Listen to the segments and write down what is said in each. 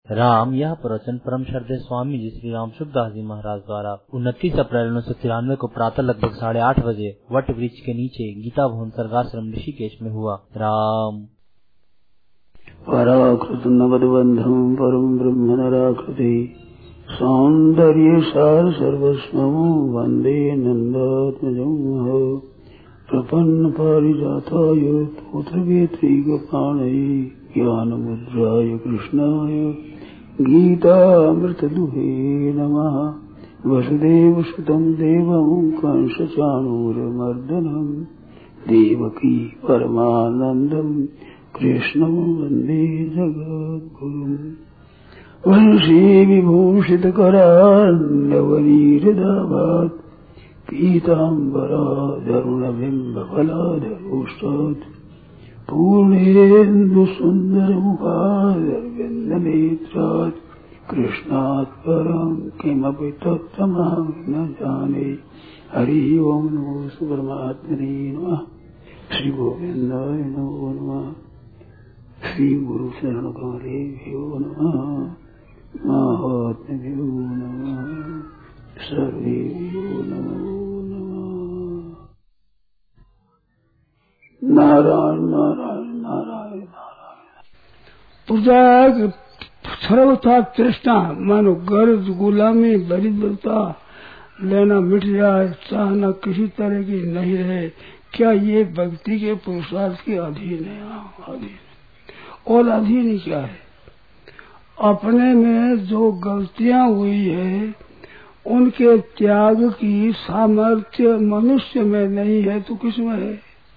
राम यह प्रवचन परम श्रद्धेय स्वामी जी श्री राम सुखदास जी महाराज द्वारा 29 अप्रैल 1993 को प्रातः लगभग 8:30 बजे वट वृक्ष के नीचे गीता भवन सर्गाश्रम ऋषिकेश में हुआ। राम पराकृत नवद्बंधम परम ब्रह्म नराकृति सौंदर्य सार सर्वस्वं वंदे नंदात्मजं प्रपन्न पारिजाताय पुत्रवेत्रीगपाणये ज्ञानमुद्राय कृष्णाय गीतामृतदुहे नमः। वसुदेवसुतं देवं कंसचाणूरमर्दनं देवकी परमानन्दं कृष्णं वन्दे जगद्गुरुम्। वंशी विभूषितकरान्नवनीहृदाभात् पीताम्बराधरुणबिम्बफलाधरोष्टात् पूर्णेन्दुसुन्दरमुखादरविन्दनेत्रात् कृष्णात् परं किमपि तत्त्वमहं न जाने। हरि ओं नमो परमात्मने नमः। श्री गोविन्दाय नमो नमः। श्री गुरु शरण कमलेभ्यो नमः। महात्म्यो नमः। सर्वेभ्यो नमो नमः। नारायण नारायण नारायण नारायण। पुजाक सर्वथा तृष्णा मानो गर्ज गुलामी दरिद्रता लेना मिट जाए, चाहना किसी तरह की नहीं रहे। क्या ये भक्ति के पुरुषार्थ के अधीन है? अधीन और अधीन ही क्या है? अपने में जो गलतियां हुई है उनके त्याग की सामर्थ्य मनुष्य में नहीं है तो किसमें है?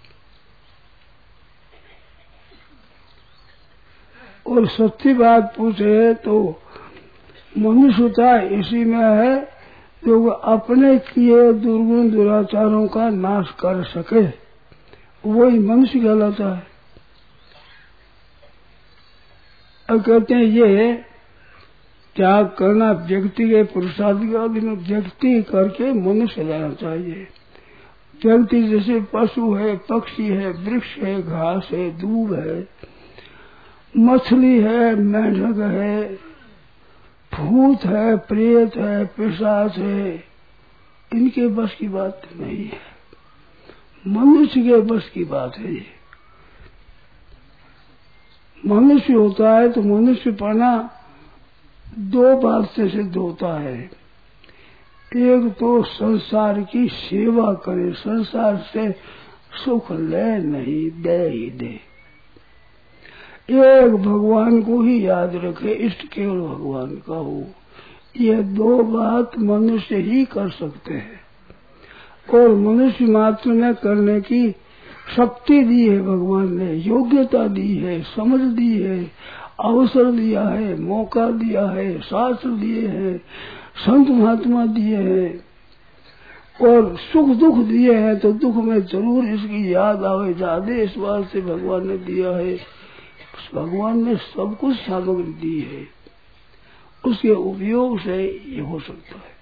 और सच्ची बात पूछे तो मनुष्यता इसी में है जो अपने किए दुर्गुण दुराचारों का नाश कर सके, वही मनुष्य कहलाता है। अब कहते हैं ये त्याग करना व्यक्ति के पुरुषार्थ के अधीन, व्यक्ति करके मनुष्य रहना चाहिए। व्यक्ति जैसे पशु है, पक्षी है, वृक्ष है, घास है, दूब है, मछली है, मेंढक है, भूत है, प्रेत है, पिशाच है, इनके बस की बात नहीं है। मनुष्य के बस की बात है ये। मनुष्य होता है तो मनुष्य पना दो बात से सिद्ध होता है। एक तो संसार की सेवा करे, संसार से सुख ले नहीं, दे ही दे। एक भगवान को ही याद रखे, इष्ट केवल भगवान का हो। ये दो बात मनुष्य ही कर सकते हैं और मनुष्य मात्र में करने की शक्ति दी है भगवान ने, योग्यता दी है, समझ दी है, अवसर दिया है, मौका दिया है, शास्त्र दिए हैं, संत महात्मा दिए हैं और सुख दुख दिए हैं। तो दुख में जरूर इसकी याद आवे ज्यादा, इस बात से भगवान ने दिया है। भगवान ने सब कुछ सामग्री दी है, उसके उपयोग से ये हो सकता है।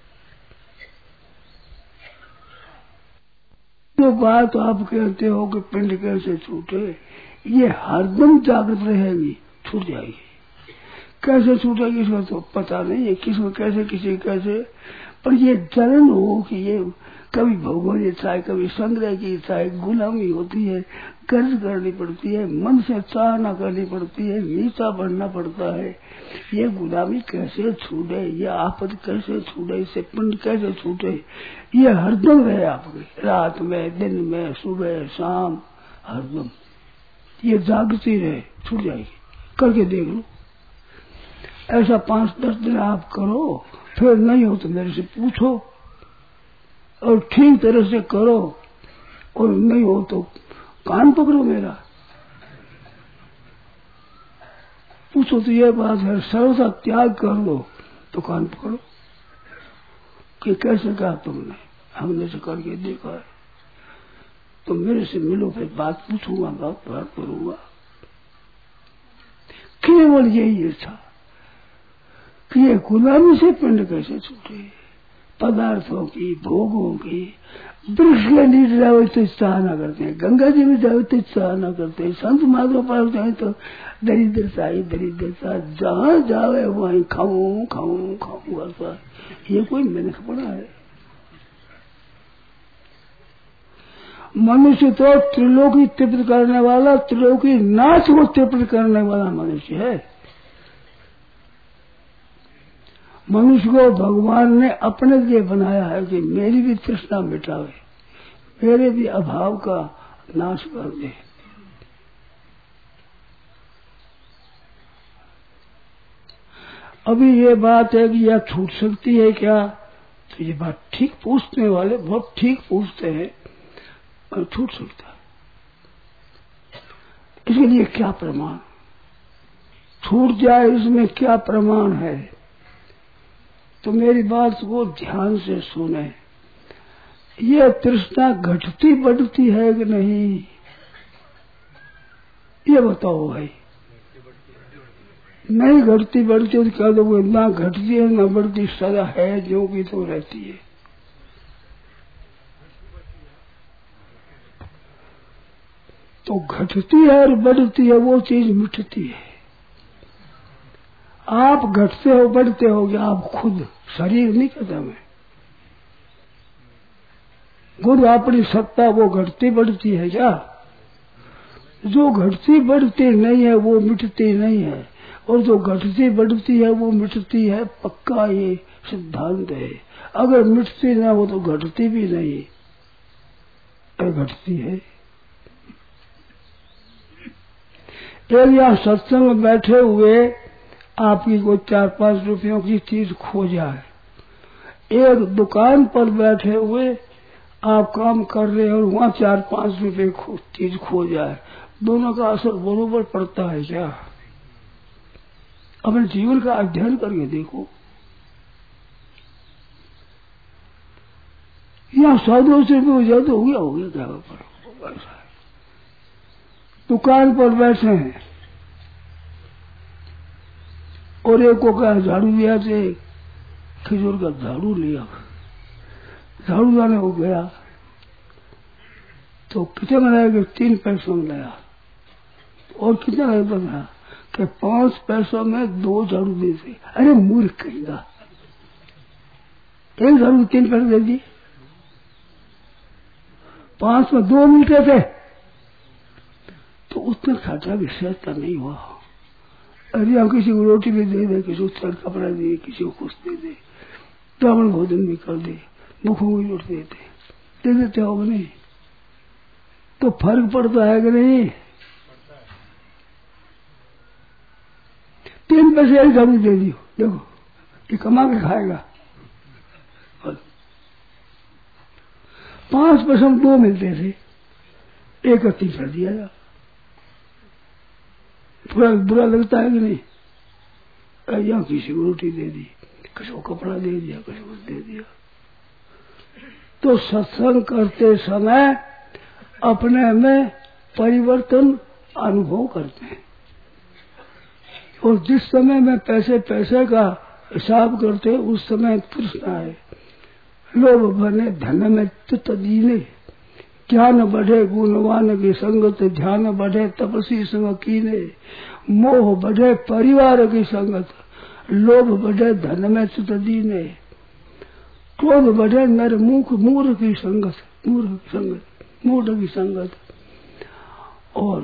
जो बात आप कहते हो कि पिंड कैसे छूटे, ये हरदम जागृत रहेगी, छूट जाएगी। कैसे छूटेगी इसका तो पता नहीं है, किसको कैसे, किसी कैसे, पर ये जलन हो कि ये कभी भोगों की इच्छा है, कभी संग्रह की इच्छा है, गुलामी होती है, कर्ज करनी पड़ती है, मन से चाहना करनी पड़ती है, नीचा बढ़ना पड़ता है। ये गुलामी कैसे छूटे, ये आफत कैसे छूटे, इससे पिंड कैसे छूटे, ये हरदम रहे आपके, रात में, दिन में, सुबह शाम, हरदम ये जागती रहे, छूट जाएगी। करके देख लो, ऐसा 5-10 दिन आप करो, फिर नहीं हो तो मेरे से पूछो और ठीक तरह से करो, और नहीं हो तो कान पकड़ो मेरा, पूछो तो यह बात है। सर्वथा त्याग कर लो तो कान पकड़ो कि कैसे कहा तुमने, हमने से करके देखा है, तो मेरे से मिलो, फिर बात पूछूंगा, बात करूंगा। केवल यही इच्छा कि ये गुलामी से पिंड कैसे छूटे, पदार्थों की, भोगों की। वृक्ष के नीचे जाओ तो चाह न करते हैं, गंगा जी में जाओ तो चाह न करते हैं, संत माधव पास जाए तो दरिद्रता ही दरिद्रता, जहाँ जावे वहीं खाऊं खाऊं खाऊं करता। ये कोई मिनखपना है? मनुष्य तो त्रिलोकी तृप्त करने वाला, त्रिलोकी नाथ को तृप्त करने वाला मनुष्य है। मनुष्य को भगवान ने अपने लिए बनाया है कि मेरी भी तृष्णा मिटावे, मेरे भी अभाव का नाश कर दे। अभी ये बात है कि यह छूट सकती है क्या? तो ये बात ठीक पूछने वाले बहुत ठीक पूछते हैं, और छूट सकता है। इसके लिए क्या प्रमाण? छूट जाए इसमें क्या प्रमाण है? तो मेरी बात को ध्यान से सुने। ये तृष्णा घटती बढ़ती है कि नहीं, ये बताओ भाई। नहीं घटती बढ़ती तो कह दो ना घटती है ना बढ़ती, सदा है जो की तो रहती है। तो घटती है और बढ़ती है वो चीज मिटती है। आप घटते हो बढ़ते हो कि आप खुद शरीर नहीं कहता मैं, खुद अपनी सत्ता वो घटती बढ़ती है क्या? जो घटती बढ़ती नहीं है वो मिटती नहीं है, और जो घटती बढ़ती है वो मिटती है, पक्का ये सिद्धांत है। अगर मिटती ना हो तो घटती भी नहीं, घटती है। एक यहाँ सत्संग में बैठे हुए आपकी कोई 4-5 रुपयों की चीज खो जाए, एक दुकान पर बैठे हुए आप काम कर रहे हैं और वहाँ 4-5 रुपए चीज खो जाए, दोनों का असर बरोबर पड़ता है क्या? अपने जीवन का अध्ययन करके देखो। यहाँ 100-200 रुपये हो जाए तो हो गया क्या? ऐसा है। दुकान पर बैठे हैं और एक को कहा झाड़ू लिया, से खिजूर का झाड़ू लिया, झाड़ू लाने हो गया तो कितना लाएगा? 3 पैसों में लाया। और कितना लाया कि 5 पैसों में 2 झाड़ू दे दे। अरे मूर्ख कहेगा, एक झाड़ू 3 पैसे दे दिए, 5 में 2 मिलते थे तो उतना घाटा विशेषता नहीं हुआ। अरे हम किसी को रोटी भी दे दे, किसी को कपड़ा दे, किसी को कुछ दे दे, ब्राह्मण भोजन भी कर दे, मुखों की रोटी दे देते हो नहीं? तो फर्क पड़ता है कि नहीं? 3 पैसे एक झाड़ू दे दियो, देखो ये कमा के खाएगा। 5 पैसे में 2 मिलते थे, 1 का 3 कर दिया जा। बुरा लगता है कि नहीं? या किसी को रोटी दे दी, किसी को कपड़ा दे दिया, किसी को दे दिया। तो सत्संग करते समय अपने में परिवर्तन अनुभव करते हैं, और जिस समय में पैसे का हिसाब करते उस समय तृष्णा है, लोभ बने धन में चित्त दीने, ज्ञान बढ़े गुणवान की संगत, ध्यान बढ़े तपसी संग कीने, मोह बढ़े परिवार की संगत, लोभ बढ़े धन में चित्त दीने, क्रोध बढ़े नर मुख मूर्ख की संगत, मूढ़ की संगत, और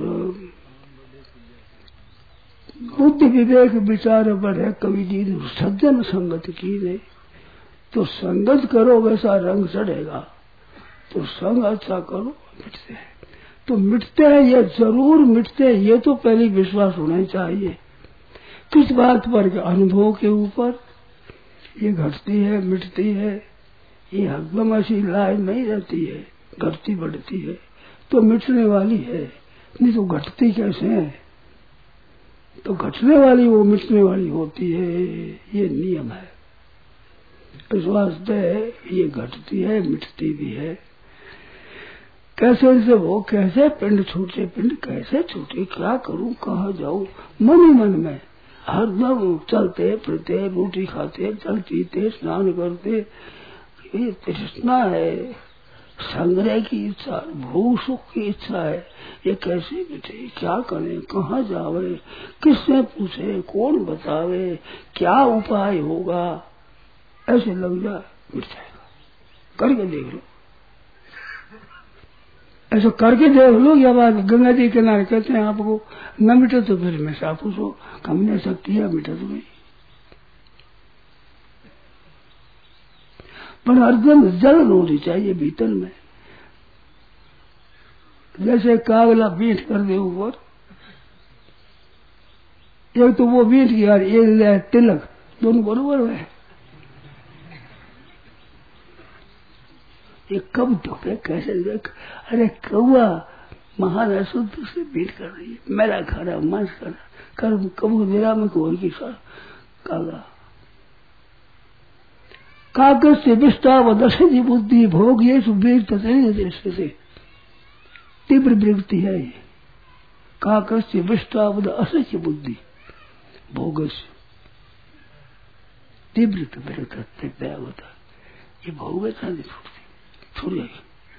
बुद्धि विवेक विचार बढ़े कवि दीन सज्जन संगत कीने। तो संगत करो वैसा रंग चढ़ेगा, तो संग अच्छा करो, मिटते हैं। तो मिटते हैं, ये जरूर मिटते हैं, ये तो पहले विश्वास होना चाहिए। किस बात पर? अनुभव के ऊपर। ये घटती है मिटती है, ये हरदम ऐसी लाइन नहीं रहती है, घटती बढ़ती है तो मिटने वाली है, नहीं तो घटती कैसे है? तो घटने वाली वो मिटने वाली होती है, ये नियम है। इस वास्ते ये घटती है मिटती भी है। कैसे से वो कैसे पिंड छूटे, पिंड कैसे छूटे, क्या करूं कहाँ जाऊं? मन ही मन में हरदम चलते फिरते, रोटी खाते, जल पीते, स्नान करते, ये तृष्णा है, संग्रह की इच्छा, भूख सुख की इच्छा है, ये कैसे मिटे? क्या करें, कहाँ जावे, किससे पूछे, कौन बतावे, क्या उपाय होगा? ऐसे लग जाए मिट जाएगा। करके देख लो, ऐसा करके देख लो। या बात गंगा जी के किनारे कहते हैं आपको न मिटे तो फिर मैं सा पूछो, हमने शक्ति है मिटे तो नहीं। पर हरदम जलन होनी चाहिए भीतर में, जैसे कागला बीट कर दे ऊपर, एक तो वो बीट की यार एक तिलक, दोनों बरोबर है। ये कब धोखे कैसे देख, अरे कौआ महान अशुद्ध से बीट कर रही है, मेरा खाना मांस खाना कर कबू मेरा में कोई की कागा कागज से विस्ताव दशरथी बुद्धि भोग ये सुबीर दृष्टि से तीव्र वृत्ति है। ये कागज से विस्ताव असह्य बुद्धि भोग तीव्र होता है, ये भोग नहीं छूट जाएगी।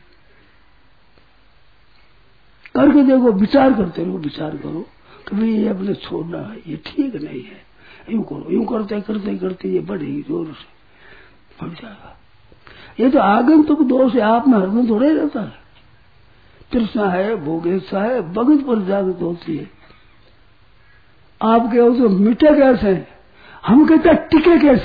करके देखो, विचार करते रहो, विचार करो कि भाई ये अपने छोड़ना है, ये ठीक नहीं है, यूं करो, यूं करते करते करते ये बढ़ेगी, जोर से बढ़ जाएगा। ये तो आगंतुक दोष है, आप में हरदम थोड़े रहता है। तृष्णा है, भोग इच्छा है, भगत पर जागृत होती है। आप कहो तो मिटे कैसे, हम कहते हैं टिके कैसे,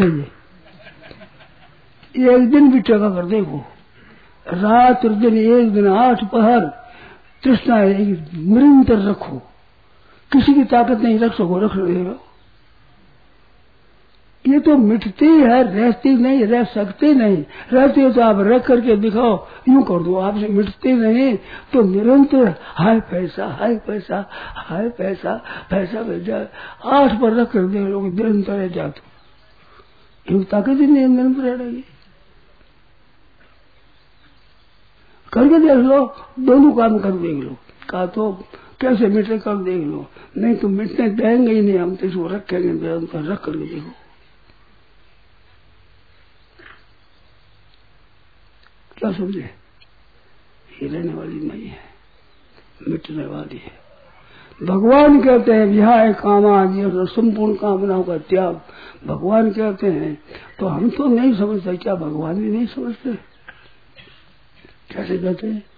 ये एक दिन भी टेका कर देखो, रात और दिन, एक दिन 8 पहर तृष्णा निरंतर रखो, किसी की ताकत नहीं रख सको, रख देगा। ये तो मिटती है, रहती नहीं, रह सकती नहीं। रहती है तो आप रख करके दिखाओ, यूं कर दो, आपसे मिटती नहीं तो निरंतर हाय पैसा, हाय पैसा, हाय पैसा, पैसा भेजा 8 पर रख कर दे लोग, निरंतर है जाते, यूं ताकत ही नहीं निरंतर रहेगी। करके देख लो, दोनों काम कर देख लो, का तो कैसे मिटे कर देख लो, नहीं तो मिटने देंगे ही नहीं, हम तो इसको रखेंगे निरंतर, रख करके देखो। क्या समझे, ये रहने वाली नहीं है, मिटने वाली है। भगवान कहते हैं विहाय कामा, ये संपूर्ण कामनाओं का त्याग भगवान कहते हैं। तो हम तो नहीं समझते, क्या भगवान भी नहीं समझते? कैसे कहते हैं?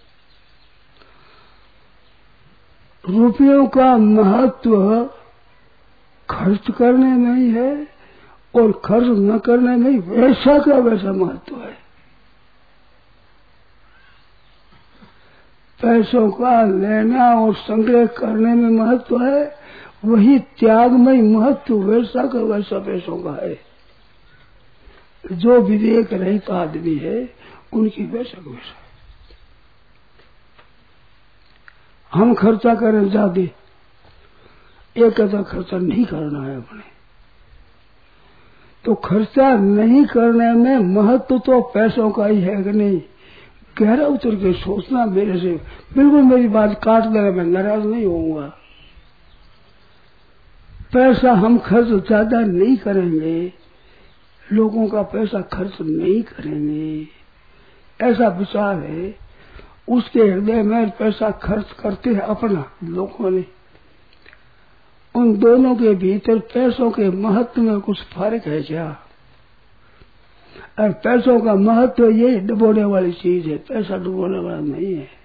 रुपयों का महत्व खर्च करने में ही है और खर्च न करने में ही वैसा का वैसा महत्व है। पैसों का लेना और संग्रह करने में महत्व है, वही त्याग में महत्व वैसा का वैसा पैसों का है। जो विवेक रहित आदमी है उनकी वैसा का वैसा। हम खर्चा करें ज्यादा, एक अदा खर्चा नहीं करना है अपने, तो खर्चा नहीं करने में महत्व तो पैसों का ही है कि नहीं? गहरा उतर के सोचना, मेरे से बिल्कुल मेरी बात काट देना, मैं नाराज नहीं होऊंगा। पैसा हम खर्च ज्यादा नहीं करेंगे, लोगों का पैसा खर्च नहीं करेंगे, ऐसा विचार है। उसके हृदय में पैसा खर्च करते हैं अपना लोगों ने, उन दोनों के भीतर पैसों के महत्व में कुछ फर्क है क्या? और पैसों का महत्व ये डुबोने वाली चीज है, पैसा डुबोने वाला नहीं है।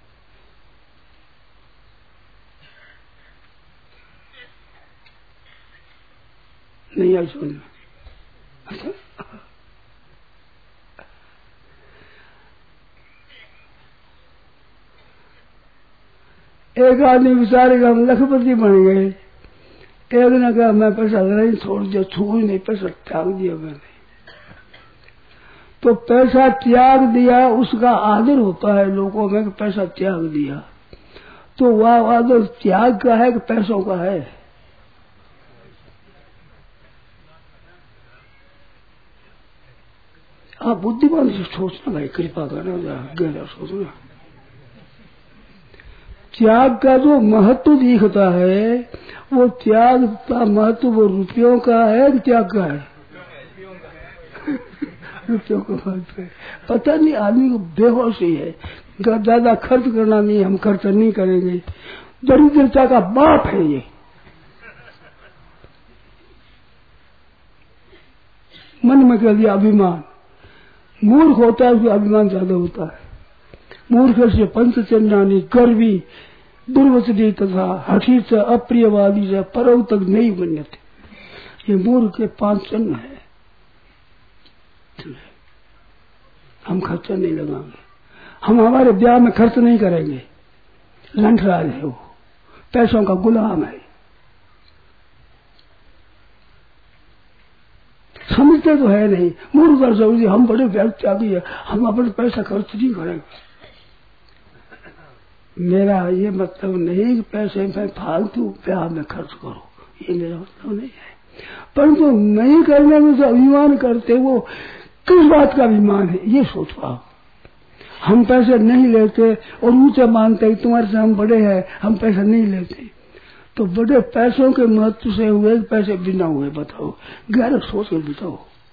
नहीं आई सुनना। एक आदमी विचारेगा हम लखपति बन गए, एक ने कहा मैं पैसा नहीं छोड़ दिया, छू ही नहीं, पैसा त्याग दिया मैंने। तो पैसा त्याग दिया, उसका आदर होता है लोगों में कि पैसा त्याग दिया, तो वह आदर त्याग का है कि पैसों का है? आप बुद्धिमान से सोचना भाई, कृपा करना, गहरा सोचना। त्याग का जो महत्व दिखता है, वो त्याग का महत्व वो रुपयों का है कि त्याग का है? रुपयों को पता नहीं, आदमी को बेहोश ही है। ज्यादा खर्च करना नहीं, हम खर्च नहीं करेंगे, दरिद्रता का बाप है ये। मन में कह दिया अभिमान। मूर्ख होता है उसका अभिमान ज्यादा होता है। मूर्ख से पंचचंडानी, गर्वी, दुर्वचनी तथा हठी से अप्रियवादी से परव तक नहीं बनते। ये मूर्ख के 5 चिन्ह है। हम खर्चा नहीं लगाएंगे, हम हमारे ब्याह में खर्च नहीं करेंगे। लंठराज है वो, पैसों का गुलाम है। समझते तो है नहीं, मूर्ख कर समझिए हम बड़े त्यागी है, हम अपने पैसा खर्च नहीं करेंगे। मेरा ये मतलब नहीं कि पैसे में फालतू ब्याह में खर्च करो, ये मेरा मतलब नहीं है। परंतु नहीं करने में जो अभिमान करते वो किस बात का अभिमान है, ये सोच पाओ। हम पैसे नहीं लेते और ऊंचे मानते तुम्हारे से हम बड़े हैं, हम पैसा नहीं लेते, तो बड़े पैसों के महत्व से हुए पैसे बिना हुए, बताओ। गहरा सोच कर बताओ,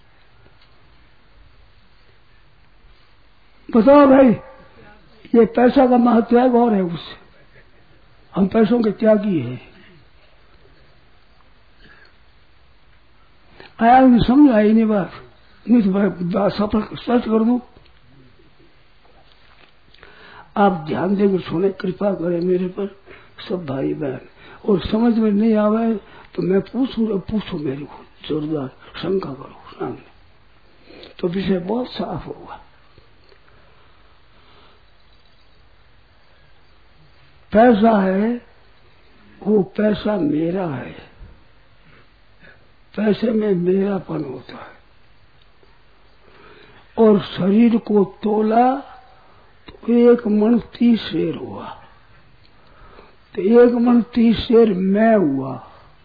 बताओ भाई, ये पैसा का महत्व है और है उससे। हम पैसों के त्यागी है। आया नहीं समझ आई नहीं बात, नहीं तो सफल स्पष्ट कर दूं। आप ध्यान देकर सुने, कृपा करें मेरे पर सब भाई बहन। और समझ में नहीं आवे तो मैं पूछो मेरे को, जोरदार शंका करो सामने, तो विषय बहुत साफ होगा। पैसा है वो पैसा मेरा है, पैसे में मेरापन होता है। और शरीर को तोला तो 1 मन 30 शेर हुआ, तो 1 मन 30 शेर मैं हुआ।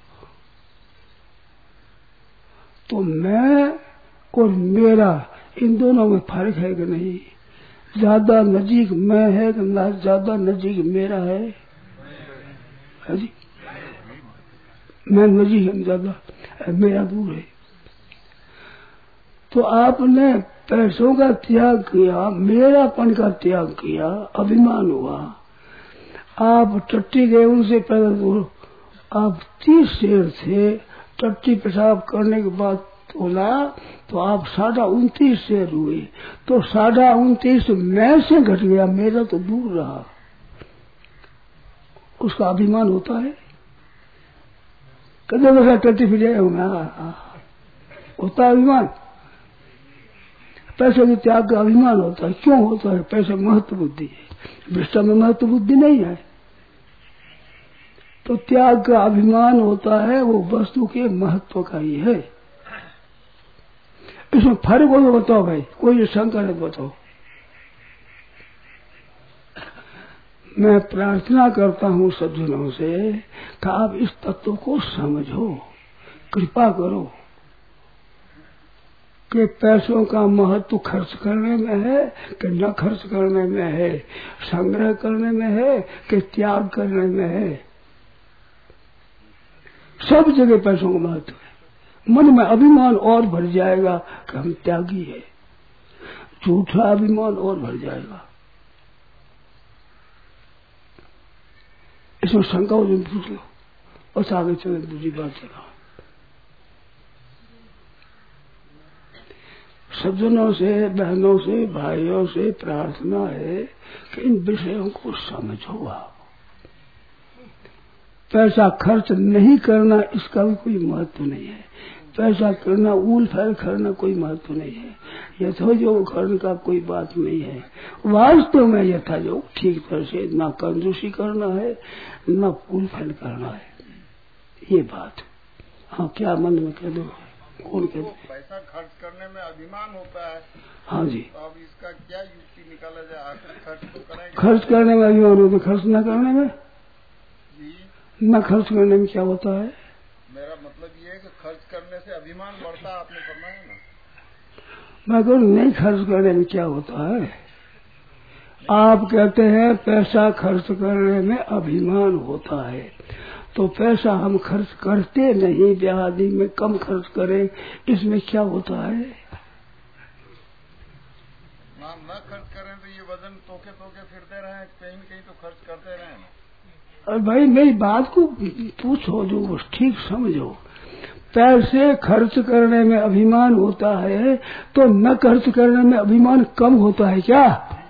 तो मैं और मेरा इन दोनों में फर्क है कि नहीं? ज्यादा नजीक मैं है कि ज्यादा नजीक मेरा है? जी, मैं नजीक है, ज्यादा मेरा दूर है। तो आपने पैसों का त्याग किया, मेरापन का त्याग किया, अभिमान हुआ। आप टट्टी गए, उनसे पैदा दूर, आप 30 शेर थे, टट्टी पेशाब करने के बाद तोला तो आप 29.5 शेर हुए। तो 29.5 मैं से घट गया, मेरा तो दूर रहा। उसका अभिमान होता है? कदम वैसा टट्टी फिर होता है अभिमान? पैसे के त्याग का अभिमान होता है। क्यों होता है? पैसे महत्व बुद्धि है, भ्रष्टा में महत्व बुद्धि नहीं है। तो त्याग का अभिमान होता है, वो वस्तु के महत्व का ही है। इसमें फर्क हो तो बताओ भाई, कोई शंका है बताओ। मैं प्रार्थना करता हूँ सज्जनों से कि आप इस तत्व को समझो, कृपा करो कि पैसों का महत्व खर्च करने में है कि न खर्च करने में है, संग्रह करने में है कि त्याग करने में है। सब जगह पैसों का महत्व है। मन में अभिमान और भर जाएगा कि हम त्यागी है, झूठा अभिमान और भर जाएगा। इसमें शंका हो जो पूछ लो, बस आगे चले दूसरी बात चला। सज्जनों से, बहनों से, भाइयों से प्रार्थना है कि इन विषयों को समझो। आप पैसा खर्च नहीं करना इसका भी कोई महत्व नहीं है। पैसा करना, ऊल फैल करना कोई महत्व नहीं है। यथोयोग करने का कोई बात नहीं है। वास्तव में यथायोग ठीक तरह से ना कंजूसी करना है, ना ऊल फैल करना है, ये बात। हाँ, क्या मन में कह दो? कौन कहते हैं? पैसा खर्च करने में अभिमान होता है। हाँ जी। तो अब इसका क्या युक्ति निकाला जाए? आखिर खर्च तो करेंगे। खर्च करने में अभिमान होता, खर्च न करने में जी, न खर्च करने में क्या होता है? मेरा मतलब ये है कि खर्च करने से अभिमान बढ़ता है, आपने फरमाया ना। मैं कहूँ नहीं खर्च करने में क्या होता है? आप कहते हैं पैसा खर्च करने में अभिमान होता है, तो पैसा हम खर्च करते नहीं, ब्याह आदि में कम खर्च करें, इसमें क्या होता है? ना खर्च करें तो ये वजन तोके फिरते रहे, कहीं न कहीं तो खर्च करते रहे ना। और भाई मेरी बात को पूछो, जो ठीक समझो। पैसे खर्च करने में अभिमान होता है तो न खर्च करने में अभिमान कम होता है क्या?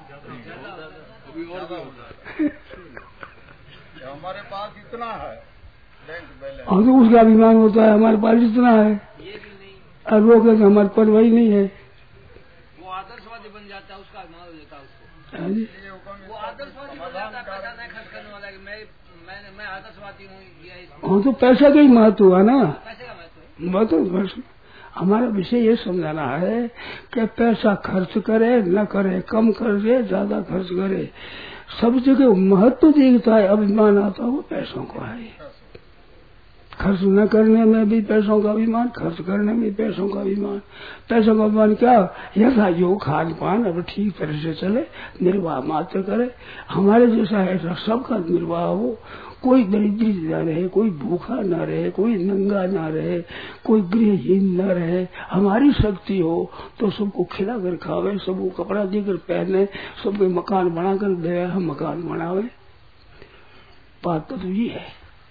हमारे पास इतना है बैंक बैलेंस, और तो उसका अभिमान होता है हमारे पास इतना है, और वो कहते हमारे पास वही नहीं है। वो आदर्शवादी बन जाता है, उसका अभिमान हो जाता है उसको। वो आदर्शवादी बन जाता है, पैसा नहीं खर्च करने वाला कि मैं आदर्शवादी हूँ। हाँ तो पैसा का ही महत्व हुआ ना। पैसे का महत्व है। बस हमारा विषय ये समझाना है कि पैसा खर्च करे न करे, कम करे ज्यादा खर्च करे, सब जगह महत्व दिखता है, अभिमान आता है वो पैसों को है। खर्च न करने में भी पैसों का अभिमान, खर्च करने में भी पैसों का अभिमान। पैसों का अभिमान क्या? यथा योग खान पान अब ठीक तरह से चले, निर्वाह मात्र करे, हमारे जैसा ऐसा सबका निर्वाह हो, कोई दरिद्री न रहे, कोई भूखा न रहे, कोई नंगा न रहे, कोई गृहहीन न रहे। हमारी शक्ति हो तो सबको खिला कर खावे, सबको कपड़ा देकर पहने, सबको मकान बनाकर दे, हम मकान बनावे। बात तो ये है।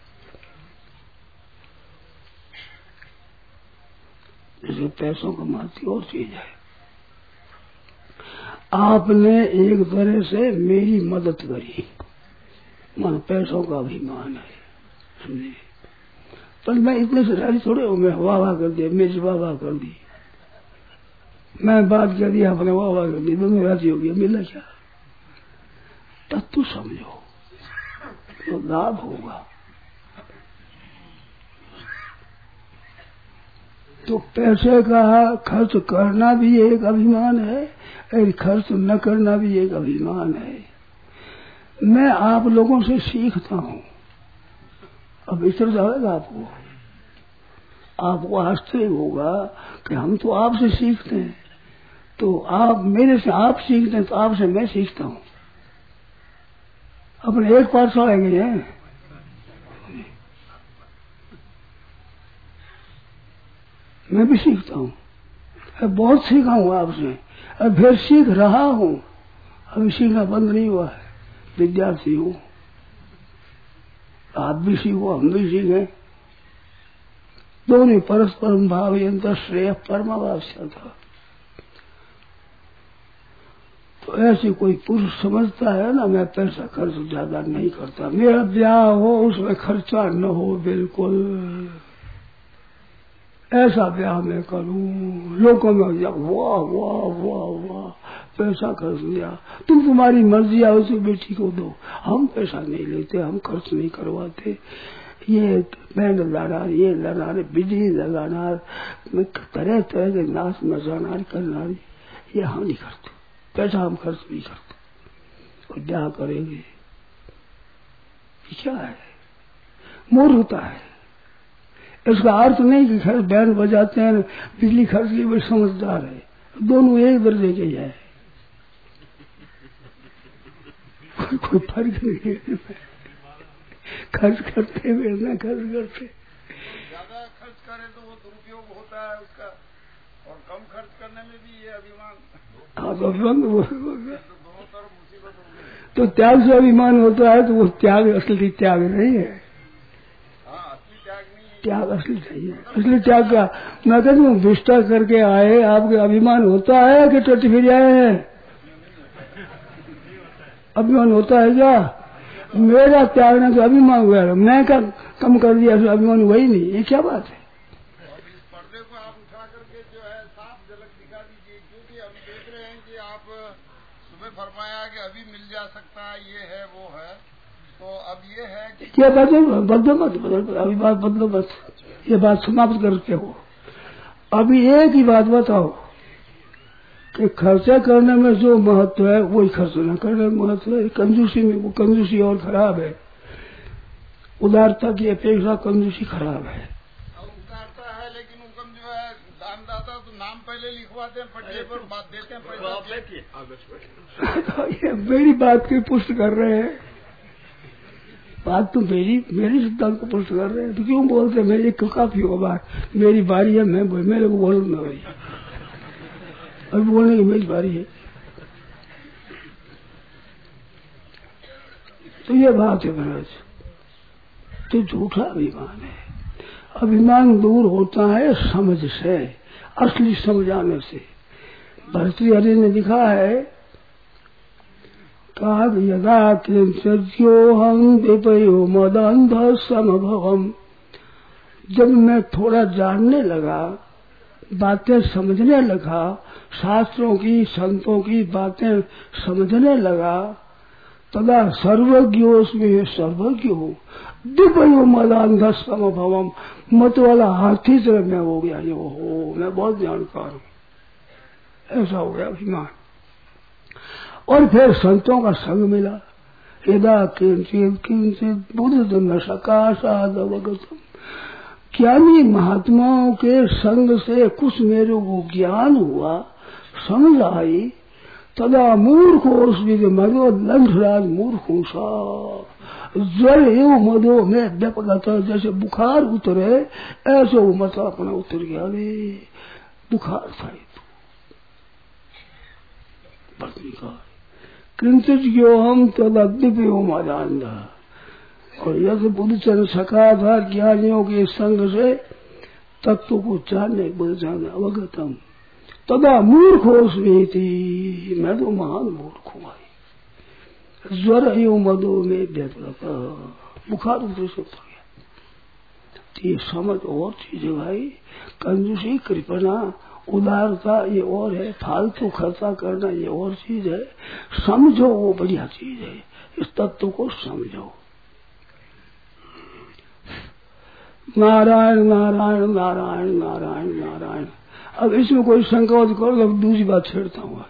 जैसे पैसों का महत्व और चीज है। आपने एक तरह से मेरी मदद करी, मन पैसों का अभिमान है, सुनिए। पर मैं इतने से राजी थोड़े हूँ, मैं वाह कर दिया, मेरी वाह कर दी, मैं बात कर दिया, अपने वाह कर दी, दोनों राजी हो गया, मिला क्या? तत्व समझो तो लाभ होगा। तो पैसे का खर्च करना भी एक अभिमान है और खर्च न करना भी एक अभिमान है। मैं आप लोगों से सीखता हूँ, अब इतर जाएगा आपको आश्चर्य होगा कि हम तो आपसे सीखते हैं, तो आप मेरे से आप सीखते हैं, तो आपसे मैं सीखता हूँ। अपने एक पाठशाला गए हैं, मैं भी सीखता हूँ, बहुत सीखा हूँ आपसे, अब फिर सीख रहा हूँ, अभी सीखना बंद नहीं हुआ है। विद्यार्थी हूँ, आप भी सीखो, हम भी सीखें, दोनों परस्पर भाव यंत्र श्रेय परमावश्य था। तो ऐसे कोई पुरुष समझता है ना, मैं पैसा खर्च ज्यादा नहीं करता, मेरा ब्याह हो उसमें खर्चा न हो, बिल्कुल ऐसा ब्याह मैं करूं, लोगों में जब वाह वाह वाह वाह पैसा खर्च लिया, तुम्हारी मर्जी आओ तो बेटी को दो, हम पैसा नहीं लेते, हम खर्च नहीं करवाते, ये बैंड लगाना, ये लगाना, बिजली लगाना, तरह तरह के नाच नचाना करना, ये हम नहीं करते, पैसा हम खर्च नहीं करते। और ब्याह करेंगे क्या है? मूर्खता है। इसका अर्थ नहीं कि खर्च बैंड बजाते हैं, बिजली खर्च की भी समझदार है, दोनों एक दर्जे के हैं, कोई फर्क नहीं है। खर्च करते हुए न खर्च करते, ज्यादा खर्च करें तो वो दुरुपयोग होता है उसका, और कम खर्च करने में भी ये अभिमान। हाँ तो अभिमान दोनों तरफ मुसीबत होगी। तो त्याग से अभिमान होता है, तो वो त्याग असली त्याग नहीं है। त्याग असली चाहिए, असली त्याग का मैं कहती हूँ, विष्टा करके आए, आपके अभिमान होता है कि टट फिर आए हैं? अभिमान होता है क्या? मेरा त्यागने का अभिमान हुआ, मैं क्या कम कर दिया, अभिमान हुआ ही नहीं, ये क्या बात है? इस पर्दे को आप उठा करके जो है साफ झलक दिखा दीजिए, क्योंकि हम देख रहे हैं कि आप सुबह फरमाया कि अभी मिल जा सकता है, ये है वो है, तो अब ये है कि क्या बात है? बदलो मत, अभी बात बदलो मत, ये बात समाप्त करके हो। अभी एक ही बात बताओ कि खर्चा करने में जो महत्व है वही खर्च न करने में महत्व है। कंजूसी में वो कंजूसी और खराब है, उदारता की अपेक्षा कंजूसी खराब है। उतारता है, लेकिन उनका जो है दानदाता तो नाम पहले लिखवाते हैं, पट्टे पर बात देते हैं पैसा। ये मेरी बात की पुष्ट कर रहे हैं, बात तो मेरी सिद्धांत को पुष्ट कर रहे हैं, तो क्यों बोलते हैं? मेरी काफी हो बात, मेरी बारी है, मैं मेरे को बोलूंगा भाई, अभी बोलने की मेरी बारी है। तो ये बात है ब्रज, तो झूठा अभिमान है। अभिमान दूर होता है समझ से, असली समझाने से। भर्तृहरि ने लिखा है, कहा यदा किंचो हम विपयो मदंध समभवम, जब मैं थोड़ा जानने लगा, बातें समझने लगा, शास्त्रों की संतों की बातें समझने लगा, तदा सर्वज्ञोस्मि सर्वज्ञ हो दिव्यो मदांध समभवम, मत वाला हाथी तरह मैं हो गया, ये हो मैं बहुत जानकार हूँ, ऐसा हो गया अभिमान। और फिर संतों का संग मिला, यदा किंचित किंचित बुद्ध न सकाशाद अवगतम, ज्ञानी महात्माओं के संग से कुछ मेरे को ज्ञान हुआ, समझ आई, तदा मूर्खोस्मि मदो लंघराज मूर्खों सा, जल एवं मदो में व्यपगत, जैसे बुखार उतरे ऐसे वो मत अपना उतर गया। रे बुखार था तो किंचित जो हम तदा दिव्यो मदांधा, और यदि बुद्धचरण सका था ज्ञानियों के संग से तत्व को जानने, बुद्ध जान अवगतम, तदा मूर्खोस्मि थी, मैं तो महान मूर्ख हूँ भाई। ज्वर एवं मदो में व्यपगत, बुखार उतर से उतर गया। ये समझ और चीज है भाई, कंजूसी कृपणा उदारता ये और है, फालतू खर्चा करना ये और चीज है। समझो वो बढ़िया चीज है, इस तत्व को समझो। नारायण नारायण नारायण नारायण नारायण। अब इसमें कोई शंका करो तो दूसरी बात छेड़ता हूँ।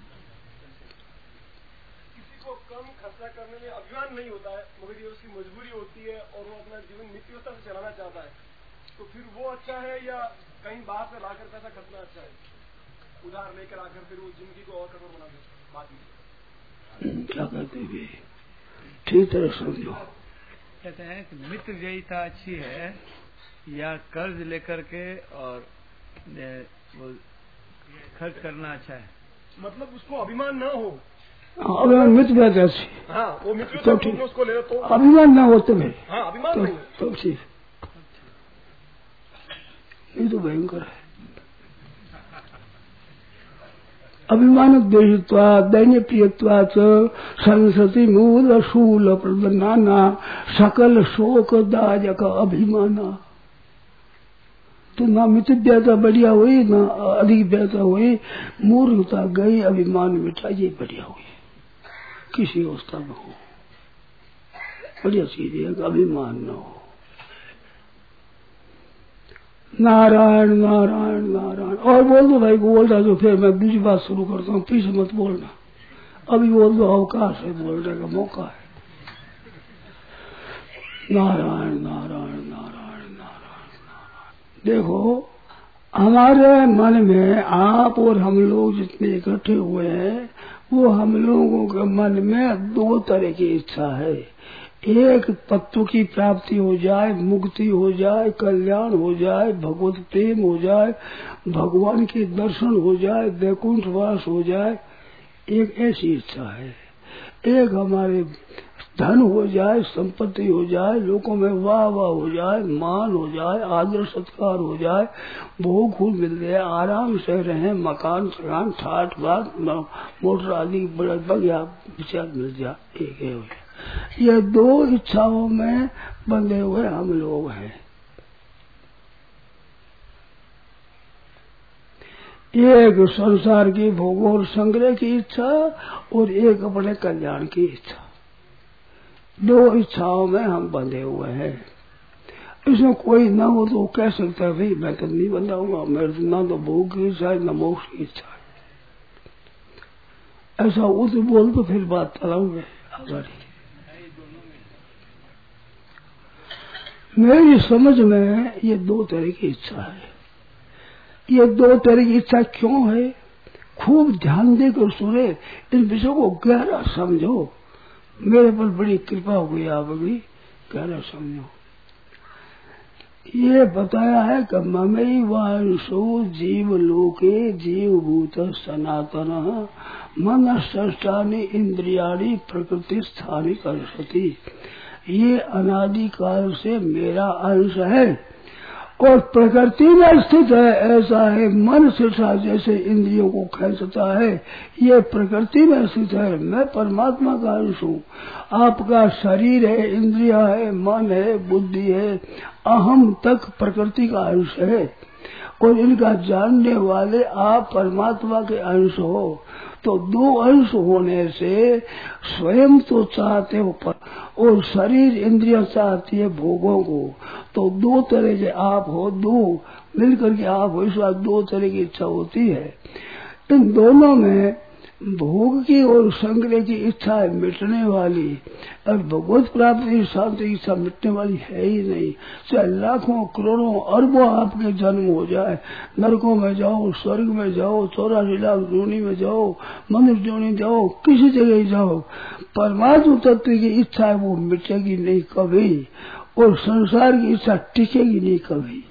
किसी को कम खर्चा करने में अभिमान नहीं होता है, मगर ये उसकी मजबूरी होती है और वो अपना जीवन नित्यता से चलाना चाहता है, तो फिर वो अच्छा है या कहीं बाहर से लाकर पैसा खर्चना अच्छा है, उधार लेकर आकर फिर वो जिंदगी को और कठोर बना दे। बात क्या कहते हैं, ठीक तरह समझो। कहते हैं कि मित्र जयता अच्छी है या कर्ज लेकर के और वो खर्च करना अच्छा है, मतलब उसको अभिमान ना हो। अभिमान मित्र जयता अच्छी, हाँ वो मित्र तो ठीक, उसको ले तो अभिमान ना हो तुम्हें, हाँ अभिमान नहीं तो ठीक, ये तो भयंकर है। अभिमान देशत्वा दैन्य प्रियत्वा संसति मूल शूल प्रदनाना सकल शोक दायक अभिमाना। तो ना मित्रता बढ़िया हुई ना अधिक व्यथा हुई, मूर्खता गई, अभिमान मिटा, ये बढ़िया हुई। किसी अवस्था में हो बढ़िया चीज है, अभिमान न हो। नारायण नारायण नारायण। और बोल दो भाई, बोल रहा तो फिर मैं दूसरी बात शुरू करता हूँ, पीछे मत बोलना, अभी बोल दो, अवकाश है, बोलने का मौका है। नारायण नारायण नारायण नारायण नारायण। देखो हमारे मन में आप और हम लोग जितने इकट्ठे हुए हैं, वो हम लोगों के मन में दो तरह की इच्छा है। एक तत्व की प्राप्ति हो जाए, मुक्ति हो जाए, कल्याण हो जाए, भगवत प्रेम हो जाए, भगवान के दर्शन हो जाए, वैकुंठ वास हो जाए, एक ऐसी इच्छा है। एक हमारे धन हो जाए, संपत्ति हो जाए, लोगों में वाह वाह हो जाए, मान हो जाए, आदर सत्कार हो जाए, भोग खूब मिल जाए, आराम से रहें, मकान सकान ठाट बाट मोटर आदि बढ़िया विचार मिल जाए, एक है। ये दो इच्छाओं में बंधे हुए हम लोग हैं। एक संसार की भोग और संग्रह की इच्छा और एक अपने कल्याण की इच्छा, दो इच्छाओं में हम बंधे हुए हैं। इसमें कोई ना हो तो कह सकता है भाई मैं तो नहीं बंधा, मेरे ना तो भोग की इच्छा है, न मोक्ष की इच्छा है। ऐसा वो तो बोल तो फिर बात चलाऊंगे आगे। मेरी समझ में ये दो तरह की इच्छा है। ये दो तरह की इच्छा क्यों है, खूब ध्यान देकर सुने, इन विषयों को गहरा समझो। मेरे पर बड़ी कृपा हो गई आपकी, गहरा समझो। ये बताया है कि ममई वांशो जीव लोके जीव भूत सनातन मन षष्ठानि इंद्रियाणि प्रकृति स्थानी करसती। ये अनादिकाल से मेरा अंश है और प्रकृति में स्थित है। ऐसा है मन शिक्षा जैसे इंद्रियों को खींचता है, ये प्रकृति में स्थित है। मैं परमात्मा का अंश हूँ। आपका शरीर है, इंद्रिया है, मन है, बुद्धि है, अहम तक प्रकृति का अंश है और इनका जानने वाले आप परमात्मा के अंश हो। तो दो अंश होने से स्वयं तो चाहते हो और शरीर इंद्रियां चाहती है भोगों को। तो दो तरह के आप हो, दो मिलकर के आप हो, इस बात दो तरह की इच्छा होती है। इन दोनों में भोग की और संग्रह की इच्छा है मिटने वाली, और भगवत प्राप्ति की शांति की इच्छा मिटने वाली है ही नहीं। चाहे लाखों करोड़ों अरबों आपके जन्म हो जाए, नरकों में जाओ, स्वर्ग में जाओ, 84 लाख योनि में जाओ, मनुष्य योनि जाओ, किसी जगह जाओ, परमात्मा तत्व की इच्छा है वो मिटेगी नहीं कभी, और संसार की इच्छा टिकेगी नहीं कभी।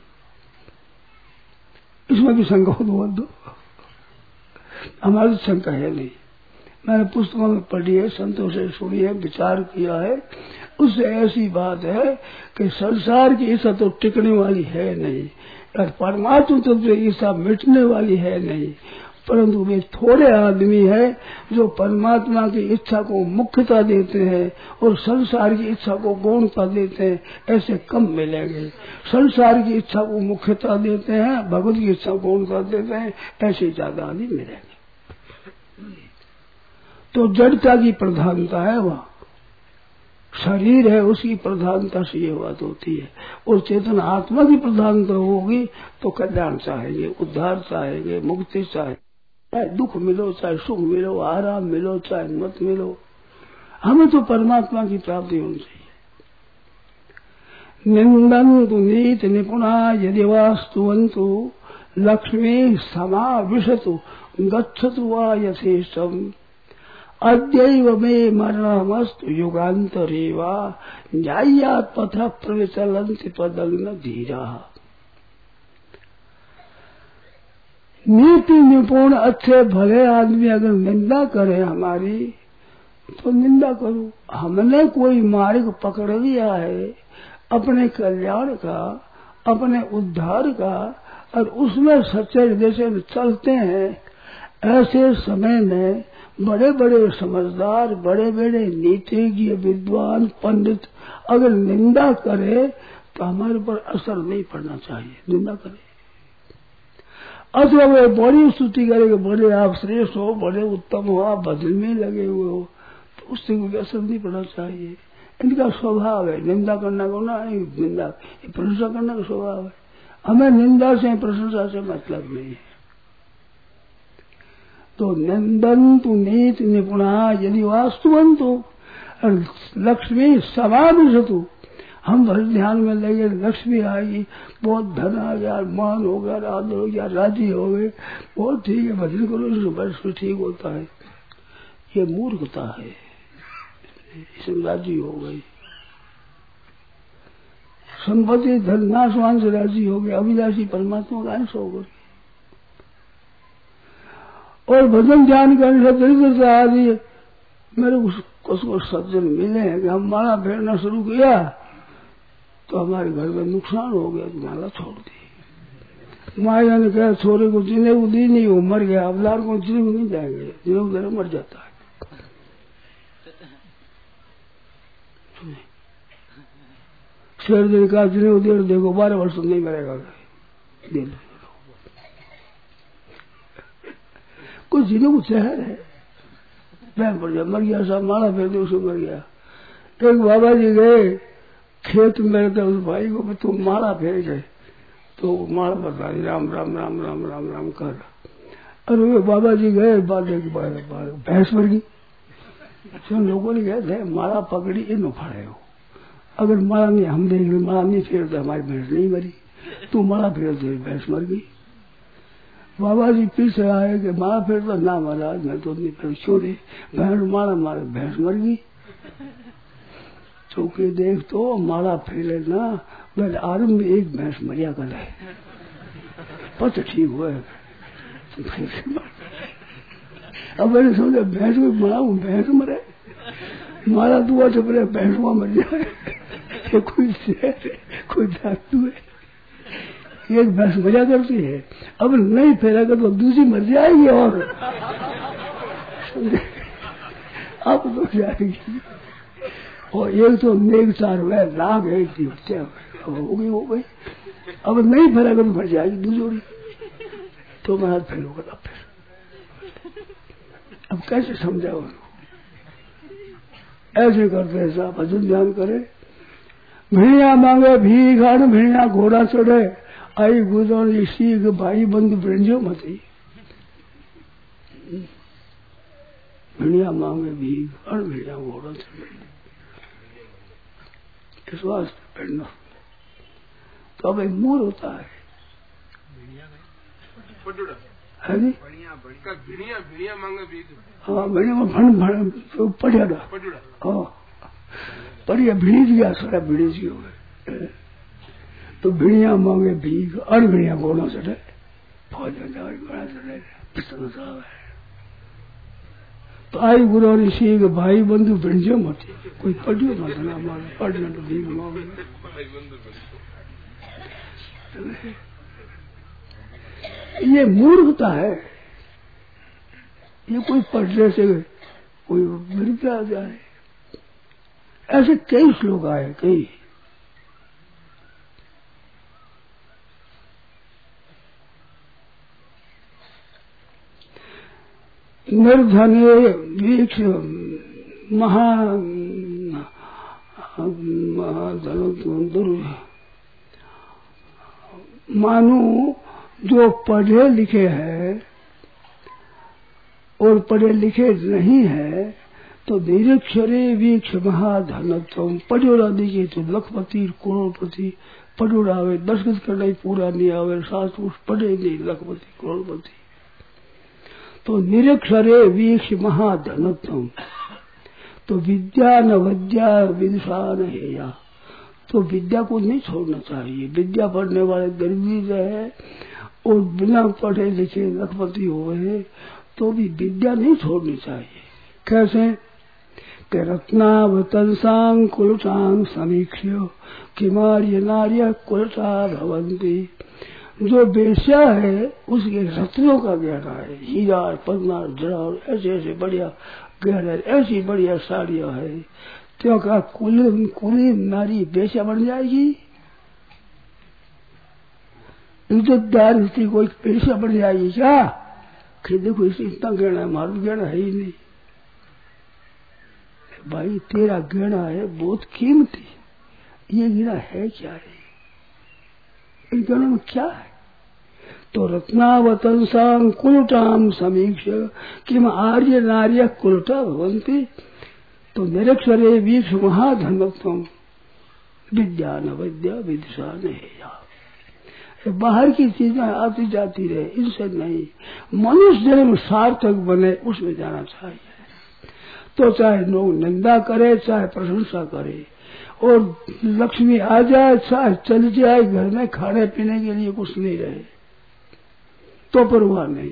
इसमें भी शंका हो दो, हमारी शंका है नहीं। मैंने पुस्तकों में पढ़ी है, संतों से सुनी है, विचार किया है, उससे ऐसी बात है कि संसार की इच्छा तो टिकने वाली है नहीं और परमात्मा तत्व की इच्छा मिटने वाली है नहीं। परंतु वे थोड़े आदमी है जो परमात्मा की इच्छा को मुख्यता देते हैं और संसार की इच्छा को गौणता देते हैं, ऐसे कम मिलेंगे। संसार की इच्छा को मुख्यता देते हैं, भगवत की इच्छा को गौणता देते हैं, ऐसे ज्यादा आदमी मिलेंगे। तो जड़ता की प्रधानता है, वहाँ शरीर है उसकी प्रधानता से ये बात होती है, और चेतन आत्मा की प्रधानता होगी तो कल्याण चाहेंगे, उद्धार चाहेंगे, मुक्ति चाहेंगे। चाहे दुख मिलो, चाहे सुख मिलो, आराम मिलो, चाहे मत मिलो, हमें तो परमात्मा की प्राप्ति होनी चाहिए। निंदन्तु नीत निपुणा यदि वास्तुवन्तु लक्ष्मी समाविशतु गच्छतु वा यथेष्टम् अद्यैव मे मरणमस्तु युगान्तरे वा न्याय्यात् पथः प्रविचलन्ति पदग्न धीराः। नीति निपुण अच्छे भले आदमी अगर निंदा करे हमारी तो निंदा करो। हमने कोई मार्ग पकड़ लिया है अपने कल्याण का, अपने उद्धार का, और उसमें सच्चे जैसे चलते हैं। ऐसे समय में बड़े बड़े समझदार, बड़े बड़े नीतिज्ञ, विद्वान, पंडित अगर निंदा करे तो हमारे पर असर नहीं पड़ना चाहिए। निंदा करे अथवा वे बड़ी स्तुति करे कि बड़े आप श्रेष्ठ हो, बड़े उत्तम हो, आप भजन में लगे हुए हो, तो उससे कोई असर नहीं पड़ना चाहिए। इनका स्वभाव है निंदा करना को ना, निंदा प्रशंसा करने का स्वभाव है। हमें निंदा से प्रशंसा से मतलब नहीं है। तो निंदन्तु नीति निपुणा यदि वास्तुवन्तु लक्ष्मी समाविशतु। हम बस ध्यान में लगे, लक्ष्मी आएगी, बहुत धन आ गया, मान हो गया, आदर हो गया, राजी हो गए, बहुत ठीक है, भजन करो, इससे बस ठीक होता है। ये मूर्खता है, इसमें राजी हो गई। संपत्ति धन नाशवान से राजी हो गए, अभिलाषी परमात्मा का अंश हो गए। और भजन ध्यान करने से दरिद्रता आ रही है। मेरे उसको सज्जन मिले हैं कि हम माला फेरना शुरू किया तो हमारे घर में नुकसान हो गया, तो माला छोड़ दी। माया ने कहा छोरे को जीने को दी नहीं, वो मर गया, अब लार को जीने को नहीं जाएंगे, जीने को देना मर जाता है। शेर दिन का जीने को दे देखो 12 वर्ष नहीं मरेगा, दे लो। कुछ जीने को जहर है, बहन पड़ गया, मर गया, सब माला फेर दे, उसको मर गया। एक बाबा जी गए खेत में रहते उस भाई को, तुम माला फेर गए, तो माला बता दी राम राम राम राम राम राम कर। और वे बाबा जी गए, भैंस मर गई। सुन लोगों ने कहे माला पकड़ी इन फाड़े हो, अगर माला नहीं, हम देख ली माला नहीं फेरते हमारी भैंस नहीं मरी, तू माला फेर दे, भैंस मर गई। बाबा जी पीछे आए कि माला फेर तो ना महाराज मैं तो नहीं फेर, छोड़े बहन माला मारे, भैंस मर गई। चौके देख तो माला फैले ना, वह आरंभ में एक भैंस मरिया कर है, पत ठीक हुआ है। अब मैंने समझा भैंस में बनाऊ, भैंस मरे, माला दुआ चुप रहे, भैंसुआ मर जाए, ये कोई शेर कोई धातु है। एक भैंस मजा करती है, अब नहीं फेरा कर तो दूसरी मर जाएगी और अब तो जाएगी। और एक तो नेक चार हुआ लाभ है, हो गई। अब नहीं फेरा कर तो मर जाएगी दूसरी, तो मैं हाथ फेरूंगा तब फिर। अब कैसे समझा उनको? ऐसे करते ऐसा भजन ध्यान करे। भेड़िया मांगे भीख, भेड़िया घोड़ा चढ़े, आई गुजर सीख भाई बंधु ब्रंजो मती। भेड़िया मांगे भीख और भेड़िया घोड़ा चढ़े, इस वास्ते पढ़ना। तो अब एक मूल होता है जी, भेड़िया मांगे भीख। हाँ भेड़िया में पढ़िया हाँ पढ़िया भिड़ीज गया, सारा भिड़ीज हो गए। तो भिड़िया मांगे भीख और भिड़िया घोड़ा चढ़े, फौज में जाए घोड़ा चढ़े, पिस्तौल साहब है। तो आई गुरु ऋषि भाई बंधु भिड़जो मत, कोई पढ़ियो मत ना मारे, पढ़ना तो भीख मांगे। ये मूर्खता है, ये कोई पढ़ने से कोई मिलता आ जाए। ऐसे कई श्लोक आए, कई निर्धने वीक्ष मानो जो पढ़े लिखे हैं और पढ़े लिखे नहीं है, तो निरक्षरे वीक्ष महाधनत्वम, पढ़ोड़ा दिखे तो लखपति करोड़पति, पढ़ोड़ा आवे 10 गज करना ही पूरा नहीं आवे, शास्त्र पढ़े नहीं लखपति करोड़पति। तो निरक्षरे वीक्ष महाधनत्वम, तो विद्या न वद्या विदुषा न हेया, तो विद्या को नहीं छोड़ना चाहिए। विद्या पढ़ने वाले गरीबी रहे और बिना पढ़े लिखे लखपति हुए तो भी विद्या नहीं छोड़नी चाहिए। कैसे कि रत्नावतंसां कुलटां समीक्ष्य किमार्य नार्य कुलटा भवन्ति, जो बेश्या है उसके रत्नों का गहना है, हीरा पन्ना जड़ा ऐसे ऐसे बढ़िया गहना, ऐसी बढ़िया साड़ियां है, तो क्या कुली नारी बेश्या बन जाएगी? इज्जतदार स्त्री कोई बेश्या बन जाएगी क्या? कि देखो इसे इतना गहना है, हमारा गहना है ही नहीं। भाई तेरा गहना है बहुत कीमती, ये गहना है क्या है? इन गहनों में क्या है? तो रत्नावतंसां कुलटां समीक्ष किम आर्य नार्य कुलटा भवन्ति, तो निरक्षरे वीक्ष महाधनत्वम विद्या न वद्या विदिशा न हेया। बाहर की चीजें आती जाती रहे, इनसे नहीं, मनुष्य जन्म सार्थक बने उसमें जाना चाहिए। तो चाहे लोग निंदा करे चाहे प्रशंसा करे, और लक्ष्मी आ जाए चाहे चली जाए, घर में खाने पीने के लिए कुछ नहीं रहे तो परवाह नहीं।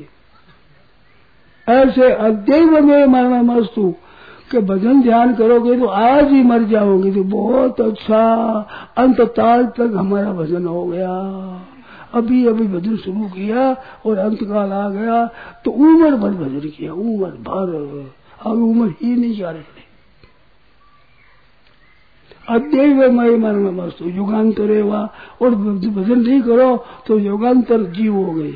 ऐसे अद्वैत में मरणमस्तु के भजन ध्यान करोगे तो आज ही मर जाओगे तो बहुत अच्छा, अंत काल तक हमारा भजन हो गया। अभी अभी भजन शुरू किया और अंत काल आ गया तो उम्र भर भजन किया, उम्र भर, अब उम्र ही नहीं जा रही। अद्वैत में मरणमस्तु युगांतर और भजन नहीं करो तो युगांतर जीव हो गए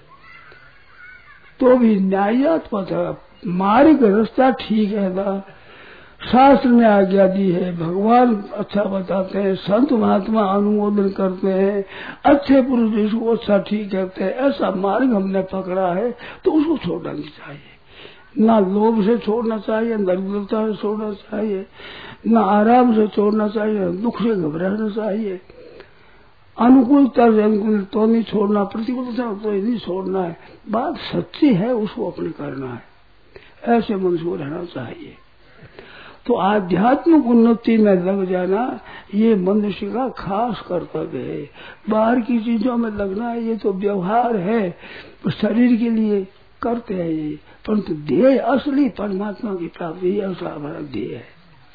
तो भी न्यायात्मक मार्ग रास्ता ठीक है ना, शास्त्र ने आज्ञा दी है, भगवान अच्छा बताते हैं, संत महात्मा अनुमोदन करते हैं, अच्छे पुरुष इसको अच्छा ठीक कहते हैं, ऐसा मार्ग हमने पकड़ा है तो उसको छोड़ना नहीं चाहिए। ना लोभ से छोड़ना चाहिए, न दरिद्रता से छोड़ना चाहिए, न आराम से छोड़ना चाहिए, दुख से घबराना चाहिए, अनुकूलता से अनुकूल तो नहीं छोड़ना, प्रतिकूलता तो नहीं छोड़ना है। बात सच्ची है, उसको अपने करना है, ऐसे मनुष्य को रहना चाहिए। तो आध्यात्मिक उन्नति में लग जाना ये मनुष्य का खास कर्तव्य है। बाहर की चीजों में लगना ये तो व्यवहार है, शरीर के लिए करते हैं ये, परंतु ध्येय असली परमात्मा की प्राप्ति ये असला हमारा ध्येय है।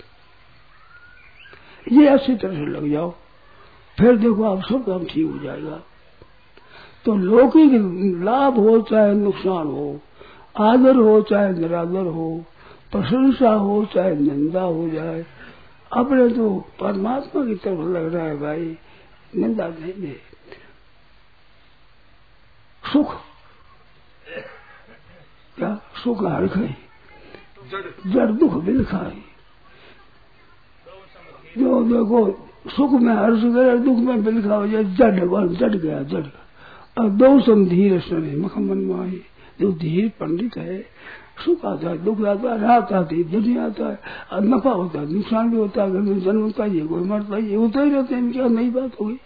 ये अच्छी तरह से लग जाओ, फिर देखो आप सब काम ठीक हो जाएगा। तो लौकिक लाभ हो चाहे नुकसान हो, आदर हो चाहे निरादर हो, प्रशंसा हो चाहे निंदा हो जाए, अपने तो परमात्मा की तरफ लग रहा है भाई, निंदा नहीं दे। सुख क्या सुख हर खाई, जड़ दुख बिल खाई। जो देखो सुख में हर्ष करे, दुख में बिल खाओ, जड़ गया जड़। और दो सम धीर सुने मखमन माही। जो धीर पंडित है, सुख आता है, दुख आता है, रात आती है, दिन आता है, नफा होता है, नुकसान भी होता है, घर में जन्म होता है, कोई मरता है, ये होता ही रहते हैं। क्या नई बात होगी?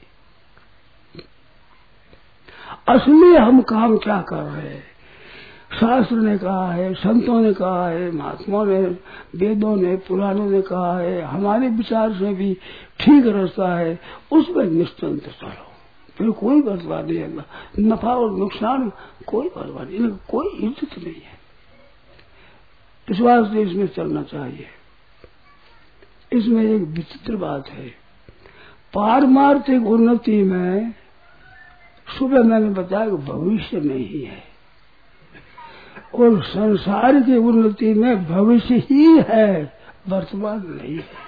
असली हम काम क्या कर रहे हैं? शास्त्र ने कहा है, संतों ने कहा है, महात्माओं ने, वेदों ने, पुराणों ने कहा है, हमारे विचार से भी ठीक रास्ता है, उसमें निश्चिंत चलो, फिर कोई बर्बाद नहीं है। नफा और नुकसान कोई बर्बाद नहीं, कोई इज्जत नहीं है। इस वास्ते इसमें चलना चाहिए। इसमें एक विचित्र बात है, पारमार्थिक उन्नति में सुबह मैंने बताया भविष्य नहीं है, और संसार की उन्नति में भविष्य ही है, वर्तमान नहीं है।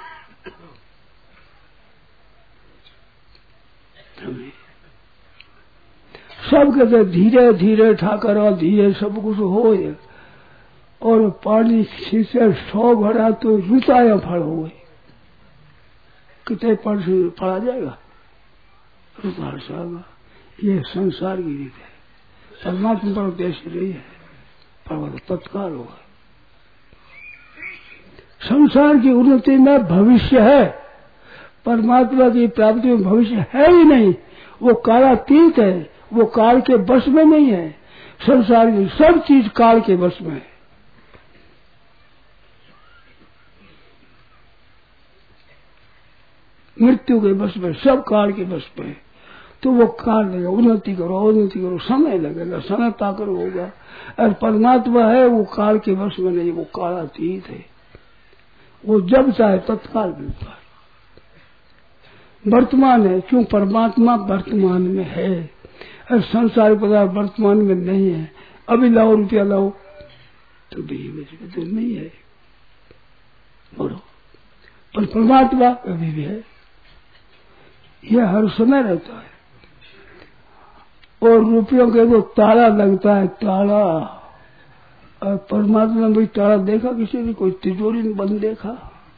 सब कहते धीरे धीरे ठाकर और धीरे सब कुछ हो, और पानी से 100 घड़ा तो रुताया फल हो गई। कितने पर से फड़ा जाएगा? रुतार सागा। ये संसार की रीत है, परमात्मा पर उद्देश्य नहीं है, पर तत्काल होगा। संसार की उन्नति में भविष्य है, परमात्मा की प्राप्ति में भविष्य है ही नहीं। वो कालातीत है, वो काल के वश में नहीं है। संसार की सब चीज काल के वश में है। मृत्यु के वश में, सब काल के वश में। तो वो काल लगेगा, उन्नति करो, समय लगेगा, समय पाकर होगा। और परमात्मा है वो काल के वश में नहीं, वो कालातीत है, वो जब चाहे तत्काल मिलता है। वर्तमान है, क्यों? परमात्मा वर्तमान में है, और संसार पदार्थ वर्तमान में नहीं है। अभी लाओ रुपया लाओ तो तो नहीं है, बोलो। पर परमात्मा अभी भी है, यह हर समय रहता है। और रुपयों के तो ताला लगता है, ताला। और परमात्मा में भी ताला देखा किसी ने? कोई तिजोरी में बंद देखा?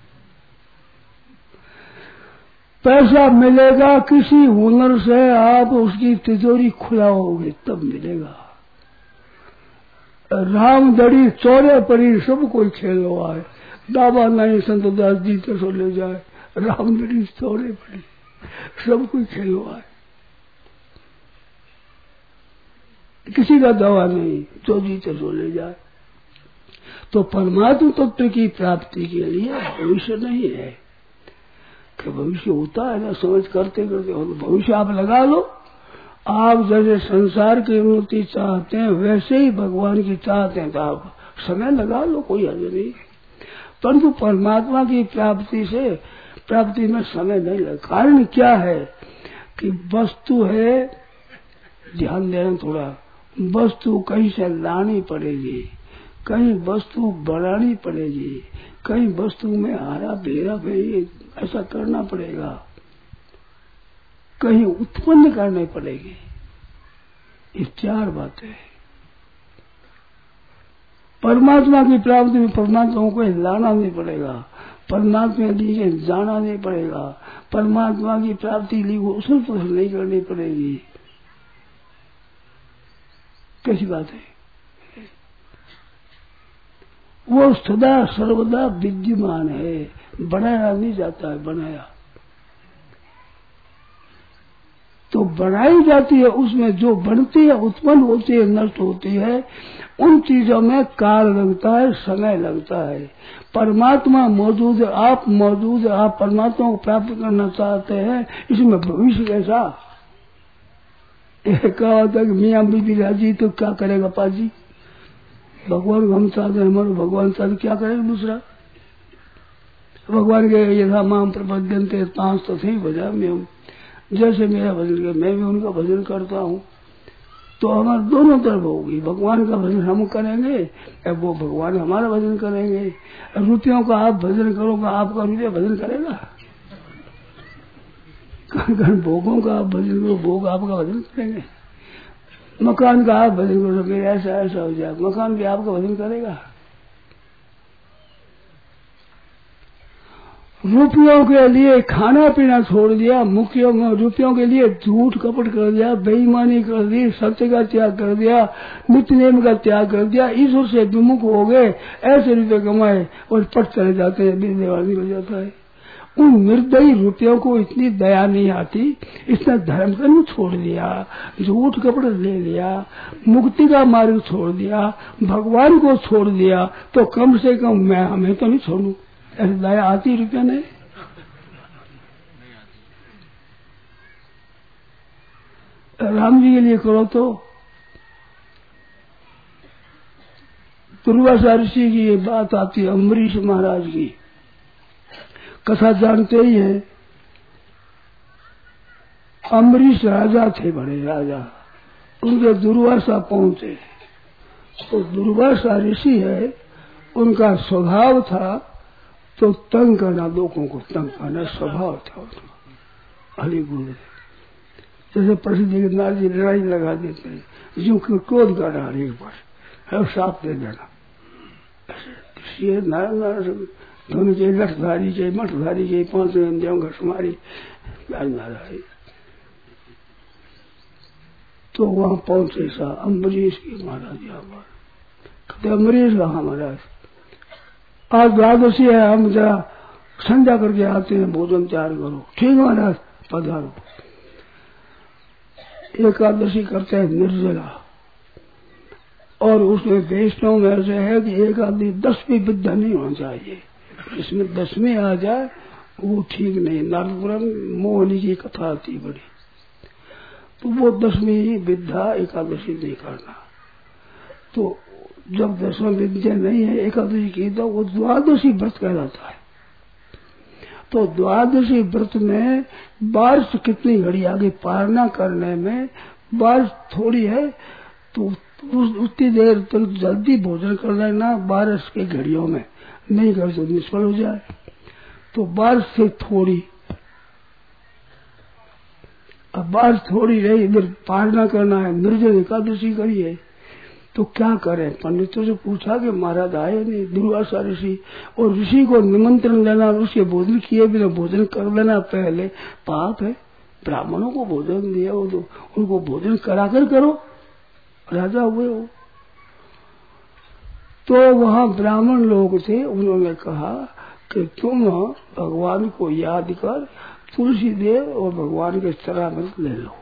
पैसा मिलेगा किसी हुनर से, आप उसकी तिजोरी खुलाओगे तब मिलेगा। रामदड़ी चौरे पड़ी, सब कोई खेल हुआ है। बाबा नहीं संत दास जी तो ले जाए, रामदड़ी चौरे पड़ी, सब कोई खेल हुआ है, किसी का दवा नहीं, जो जीते सो ले जाए। तो परमात्मा तत्व की प्राप्ति के लिए भविष्य नहीं है कि भविष्य होता है ना, समझ करते करते हो तो भविष्य आप लगा लो। आप जैसे संसार की उन्नति चाहते हैं वैसे ही भगवान की चाहते हैं, तो आप समय लगा लो, कोई हर्ज नहीं। परंतु परमात्मा की प्राप्ति में समय नहीं लगा। कारण क्या है कि वस्तु है, ध्यान देना थोड़ा, वस्तु कहीं से लानी पड़ेगी, कहीं वस्तु बनानी पड़ेगी, कहीं वस्तु में हारा बेरा फेरी ऐसा करना पड़ेगा, कहीं उत्पन्न करनी पड़ेगी। ये 4 बातें। परमात्मा की प्राप्ति में परमात्मा को लाना नहीं पड़ेगा, परमात्मा लिए जाना नहीं पड़ेगा, परमात्मा की प्राप्ति लिए उछल पुछल नहीं करनी पड़ेगी। कैसी बात है? वो सदा सर्वदा विद्यमान है, बनाया नहीं जाता है, बनाया। तो बनाई जाती है, उसमें जो बनती है, उत्पन्न होती है, नष्ट होती है, उन चीजों में काल लगता है, समय लगता है। परमात्मा मौजूद है, आप मौजूद है, आप परमात्मा को प्राप्त करना चाहते हैं, इसमें भविष्य कैसा? कहा होता है कि मियाँ बीबी राजी तो क्या करेगा पाजी, भगवान को हम चाहते हैं, हमारे भगवान चाहते, क्या करेगा दूसरा? भगवान के यथा माम प्रपद्यन्ते तांस तो थे भजा में, जैसे मेरा भजन किया मैं भी उनका भजन करता हूँ, तो हमारे दोनों तरफ होगी। भगवान का भजन हम करेंगे, वो भगवान हमारा भजन करेंगे। रुपयों का आप भजन करोगे, आपका रुपया भजन करेगा? भोगों का आप भजन करो, भोग आपका भजन करेंगे। मकान का आप भजन करो, फिर ऐसा ऐसा हो जाए, मकान भी आपका भजन करेगा? रुपयों के लिए खाना पीना छोड़ दिया, रुपयों के लिए झूठ कपट कर दिया, बेईमानी कर दी, सत्य का त्याग कर दिया, नित्य नेम का त्याग कर दिया, ईश्वर से विमुख हो गए, ऐसे रुपये कमाए और पट चले जाते हैं, देवाल निकल जाता है। उन निर्दयी रुपयों को इतनी दया नहीं आती, इसने धर्म कर्म छोड़ दिया, झूठ कपट ले लिया, मुक्ति का मार्ग छोड़ दिया, भगवान को छोड़ दिया, तो कम से कम मैं हमें तो नहीं छोड़ू। ऐसी दया आती रुपया नहीं? राम जी के लिए करो तो दुर्वासा ऋषि की ये बात आती है, अम्बरीश महाराज की कथा जानते ही हैं। अम्बरीश राजा थे, बड़े राजा, उनके दुर्वासा पहुंचे, तो दुर्वासा ऋषि है, उनका स्वभाव था तो तंग करना, लोगों को तंग करना स्वभाव था उनका। हरि गुरु जैसे प्रसिद्ध गिरनार जी लड़ाई लगा देते हैं, जो क्रोध कर रहा एक बार साफ दे देना, नारायण दोनों चाहिए, लठधारी चाहिए, मठधारी चाहिए, 5 इंद्रियों का सुमारी नारायण। तो वहां पहुंचे सा अम्बरीश की महाराज, यहाँ पर अम्बरीश कहा महाराज आज द्वादशी है, हम जरा संध्या करके आते हैं, भोजन तैयार करो। ठीक महाराज पधारो। एकादशी करते हैं निर्जला, और उसमें वैष्णव में ऐसे है कि एक आदमी 10वीं विद्या नहीं होना चाहिए, इसमें 10वीं आ जाए वो ठीक नहीं। नारदपुरम मोहनी की कथा आती बड़ी, तो वो 10वीं विद्या एकादशी नहीं करना। तो जब 10वां विद्या नहीं है एकादशी की, तो वो द्वादशी व्रत कहलाता है। तो द्वादशी व्रत में बारिश कितनी घड़ी आगे पारना करने में बारिश थोड़ी है, तो उतनी देर तक जल्दी भोजन कर लेना, बारिश के घड़ियों में नहीं कर तो निष्फल हो जाए। तो बारिश से थोड़ी, अब बारिश थोड़ी रही, इधर पारना करना है, निर्जल एकादशी करिए, तो क्या करें? पंडितों से पूछा कि महाराज आए नहीं, दुर्वासा ऋषि, और ऋषि को निमंत्रण देना, उसके भोजन किए बिना भोजन कर लेना पहले पाप है। ब्राह्मणों को भोजन दिया वो तो उनको भोजन कराकर करो, राजा हुए हो। तो वहां ब्राह्मण लोग थे, उन्होंने कहा कि तुम भगवान को याद कर तुलसी दे और भगवान के चरणामृत ले लो,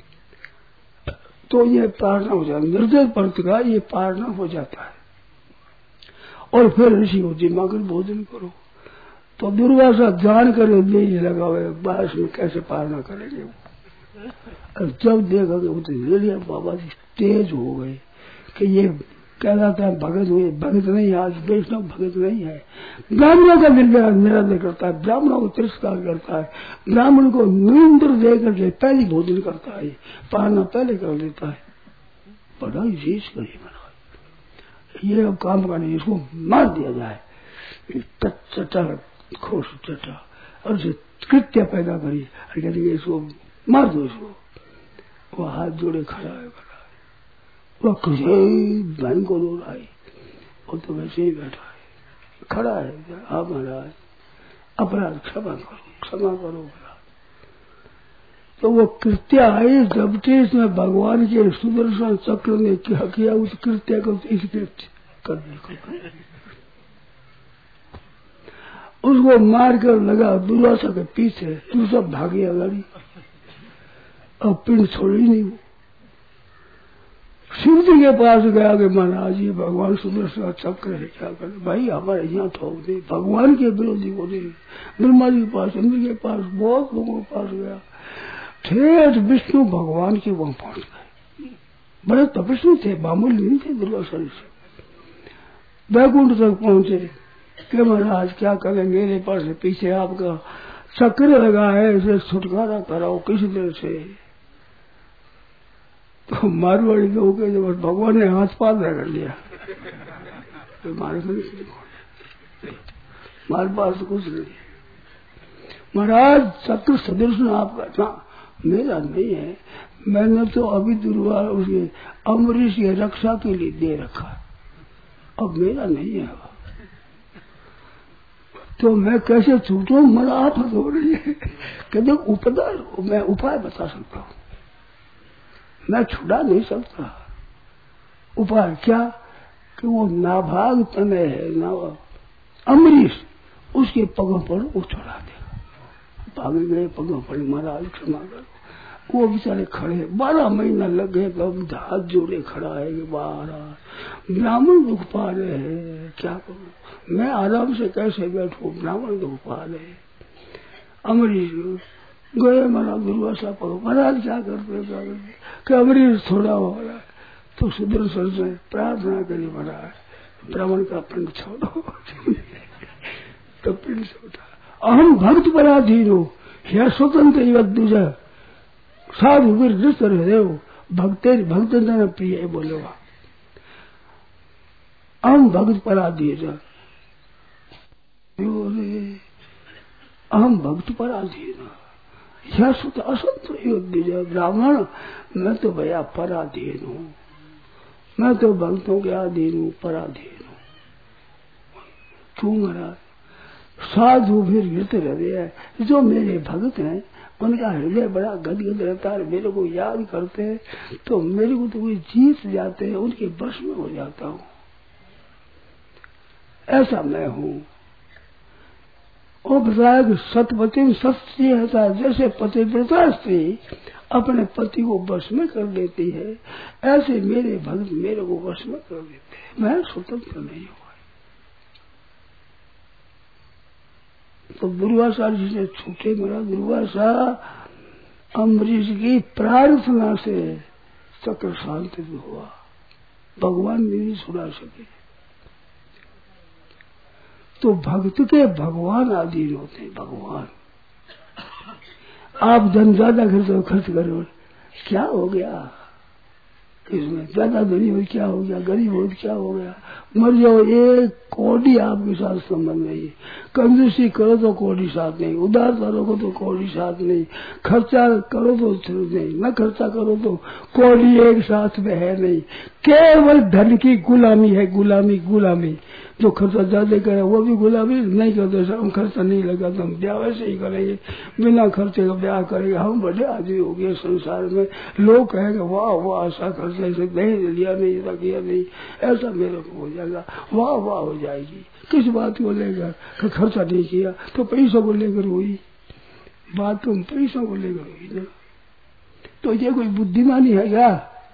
तो ये पारना हो जाता, निर्जल व्रत का ये पारना हो जाता है। और फिर ऋषि को जिम्मा कर भोजन करो। तो दुर्वासा जान कर ले लगा हुआ, बारिश में कैसे पारना करेंगे वो। जब देखा कि वो तो ले लिया, बाबा जी तेज हो गए कि ये कहलाता है भगत हुए, भगत नहीं, आज वैष्णव भगत नहीं है। ब्राह्मणों का निरादर करता है, ब्राह्मणों को तिरस्कार करता है, ब्राह्मण को निमंत्रण दे करके पहले भोजन करता है, पारना पहले कर देता है। बड़ा विशेष करी बना, ये अब काम का नहीं, इसको मार दिया जाए, चटा खोस चटा, और उसे कृत्य पैदा करी, कहते इसको मार दो इसको। वो हाथ जोड़े खड़ा है, वो बहन को रो रहा है, वो तो वैसे ही बैठा है, खड़ा है। आप महाराज अपराध क्षमा करो, क्षमा करो। तो वो कृत्य आई, जबकि इसमें भगवान के सुदर्शन चक्र ने क्या किया, उस कृत्य को इस कृत्य करने को उसको मार कर लगा दुर्वासा के पीछे, तू सब भागी अगाड़ी। अब पिंड छोड़ी नहीं। शिव जी के पास गया कि महाराज ये भगवान सुदर्शन का चक्र है, क्या करे भाई हमारे यहाँ ठोक दे। भगवान के विरोधी को नहीं, ब्रह्मा जी के पास, इंद्र के पास, बहुत लोगों के पास गया। ठेठ विष्णु भगवान के वहां पहुंच गए। बड़े तपस्वी थे, मामूली नहीं थे दुर्वासा से। वैकुंठ तक पहुंचे कि महाराज क्या करें, मेरे पास पीछे आपका चक्र लगा है, इसे छुटकारा कराओ किसी तरह से। तो मारवाड़ी लोग जब भगवान ने हाथ पार कर लिया तो हमारे पास कुछ नहीं। महाराज चक्र सदृश आपका ना, मेरा नहीं है, मैंने तो अभी दुर्वा उसे अमरीश की रक्षा के लिए दे रखा, अब मेरा नहीं है। तो मैं कैसे छूटू, मेरा आप हो रही है। कहते उपदार मैं उपाय बता सकता हूँ, मैं छुड़ा नहीं सकता। उपाय क्या कि वो नाभाग तने है ना अमरीश, उसके पगों पर वो चढ़ा देगा। भाग गए, पगों पर महाराज क्षमा करो। वो बेचारे खड़े 12 महीना लग गए, तब हाथ जोड़े खड़ा है कि महाराज ब्राह्मण दुख पा रहे हैं, क्या करूं मैं, आराम से कैसे बैठू, ब्राह्मण दुख पा रहे। अमरीश गए महाराज दुर्वासा पर, महाराज क्या करते कि अमरीश थोड़ा हो रहा है। तो सुदर्शन से प्रार्थना करी, महाराज ब्राह्मण का पिंड छोड़ो। तो पिंड छोड़ा। अहम भक्त पराधीन हो, यह स्वतंत्र युवक दूजा साधु वीर हृदय भक्त प्रिय बोले। अहम भक्त पराधीन, अहम भक्त पराधीन, यह स्वतः असंत युवक ब्राह्मण, मैं तो भैया पराधीन हूँ, मैं तो भक्तों के अधीन हूँ, पराधीन हूँ। क्यों महाराज, साधु भी हृदय है, जो मेरे भक्त हैं उनका हृदय बड़ा गदगद रहता है, मेरे को याद करते हैं तो मेरे को तो कोई जीत जाते हैं, उनके वश में हो जाता हूँ, ऐसा मैं हूँ। और बताया कि सतपति सत्य होता है, जैसे पतिव्रता स्त्री अपने पति को वश में कर देती है, ऐसे मेरे भक्त मेरे को वश में कर देते हैं, मैं स्वतंत्र नहीं हुआ। तो दुर्वासा जी से छूटे, मेरा दुर्वासा अम्बरीश की प्रार्थना से चक्र शांति हुआ, भगवान भी नहीं छुड़ा सके। तो भक्त के भगवान अधीन होते हैं। भगवान आप धन ज्यादा खर्च करो, क्या हो गया इसमें, ज्यादा धनी हो क्या हो गया, गरीब हो क्या हो गया, मर जाओ, एक कौड़ी आपके साथ संबंध नहीं। कंजूसी करो तो कौड़ी साथ नहीं, उधार करो तो कौड़ी साथ नहीं, खर्चा करो तो नहीं, न खर्चा करो तो कौड़ी एक साथ में है नहीं। केवल धन की गुलामी है, गुलामी गुलामी। जो खर्चा ज्यादा करे वो भी गुलामी, नहीं करते हम खर्चा नहीं लगा तो हम ब्याह वैसे ही करेंगे, बिना खर्चे का ब्याह करेंगे। हम बड़े आदमी हो गए संसार में, लोग कहेंगे वाह वाह ऐसा खर्चा से दहेज लिया नहीं, ऐसा किया नहीं, ऐसा मेरे को हो जाएगा, वाह वाह हो जाएगी। किस बात को लेकर खर्चा नहीं किया, तो पैसों को लेकर हुई बात, तो पैसों को लेकर हुई ना। तो ये कोई बुद्धिमानी है क्या।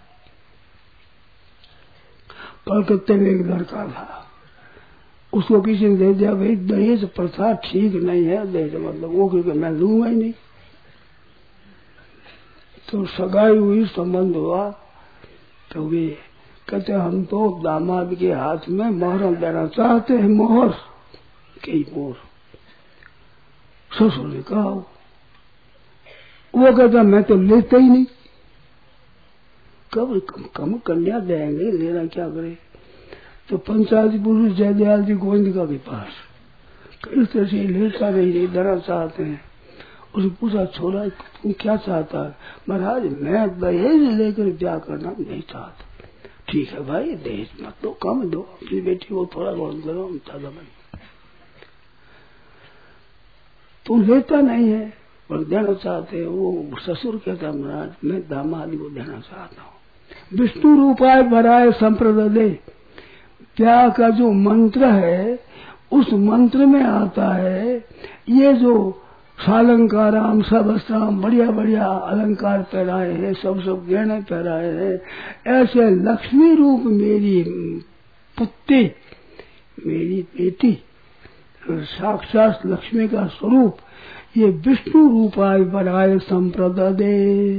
कलकत्ते में एक लड़का था, उसको किसी ने दे दिया, भाई दहेज प्रथा ठीक नहीं है, दहेज मतलब वो क्योंकि मैं लूंगा ही नहीं। तो सगाई हुई, संबंध हुआ, तो वे कहते हम तो दामाद के हाथ में मोहर देना चाहते हैं, मोहर कई मोहर। ससुर ने कहा, वो कहता मैं तो लेता ही नहीं, कब कम कन्या देंगे, लेना क्या करे। तो पंचायत पुरुष जयदयाल जी गोविंद के पास इस तरह से लेता नहीं, देना चाहते हैं। उसने पूछा छोरा तू क्या चाहता है। महाराज मैं दहेज लेकर ब्याह करना नहीं चाहता। ठीक है भाई, दहेज मत दो, कम दो, अपनी बेटी को थोड़ा बहुत करो, ज्यादा नहीं। तू लेता नहीं है पर देना चाहते है। वो ससुर कहता महाराज मैं दामाद को देना चाहता हूँ। विष्णु रूपाय भराय संप्रदे, ब्याह का जो मंत्र है उस मंत्र में आता है, ये जो सालंकाराम सब अस्त्राम बढ़िया बढ़िया अलंकार पहराए हैं, सब गहने पहराए हैं। ऐसे लक्ष्मी रूप मेरी पुत्री, मेरी बेटी, साक्षात लक्ष्मी का स्वरूप ये विष्णु रूपाय बनाए संप्रदे,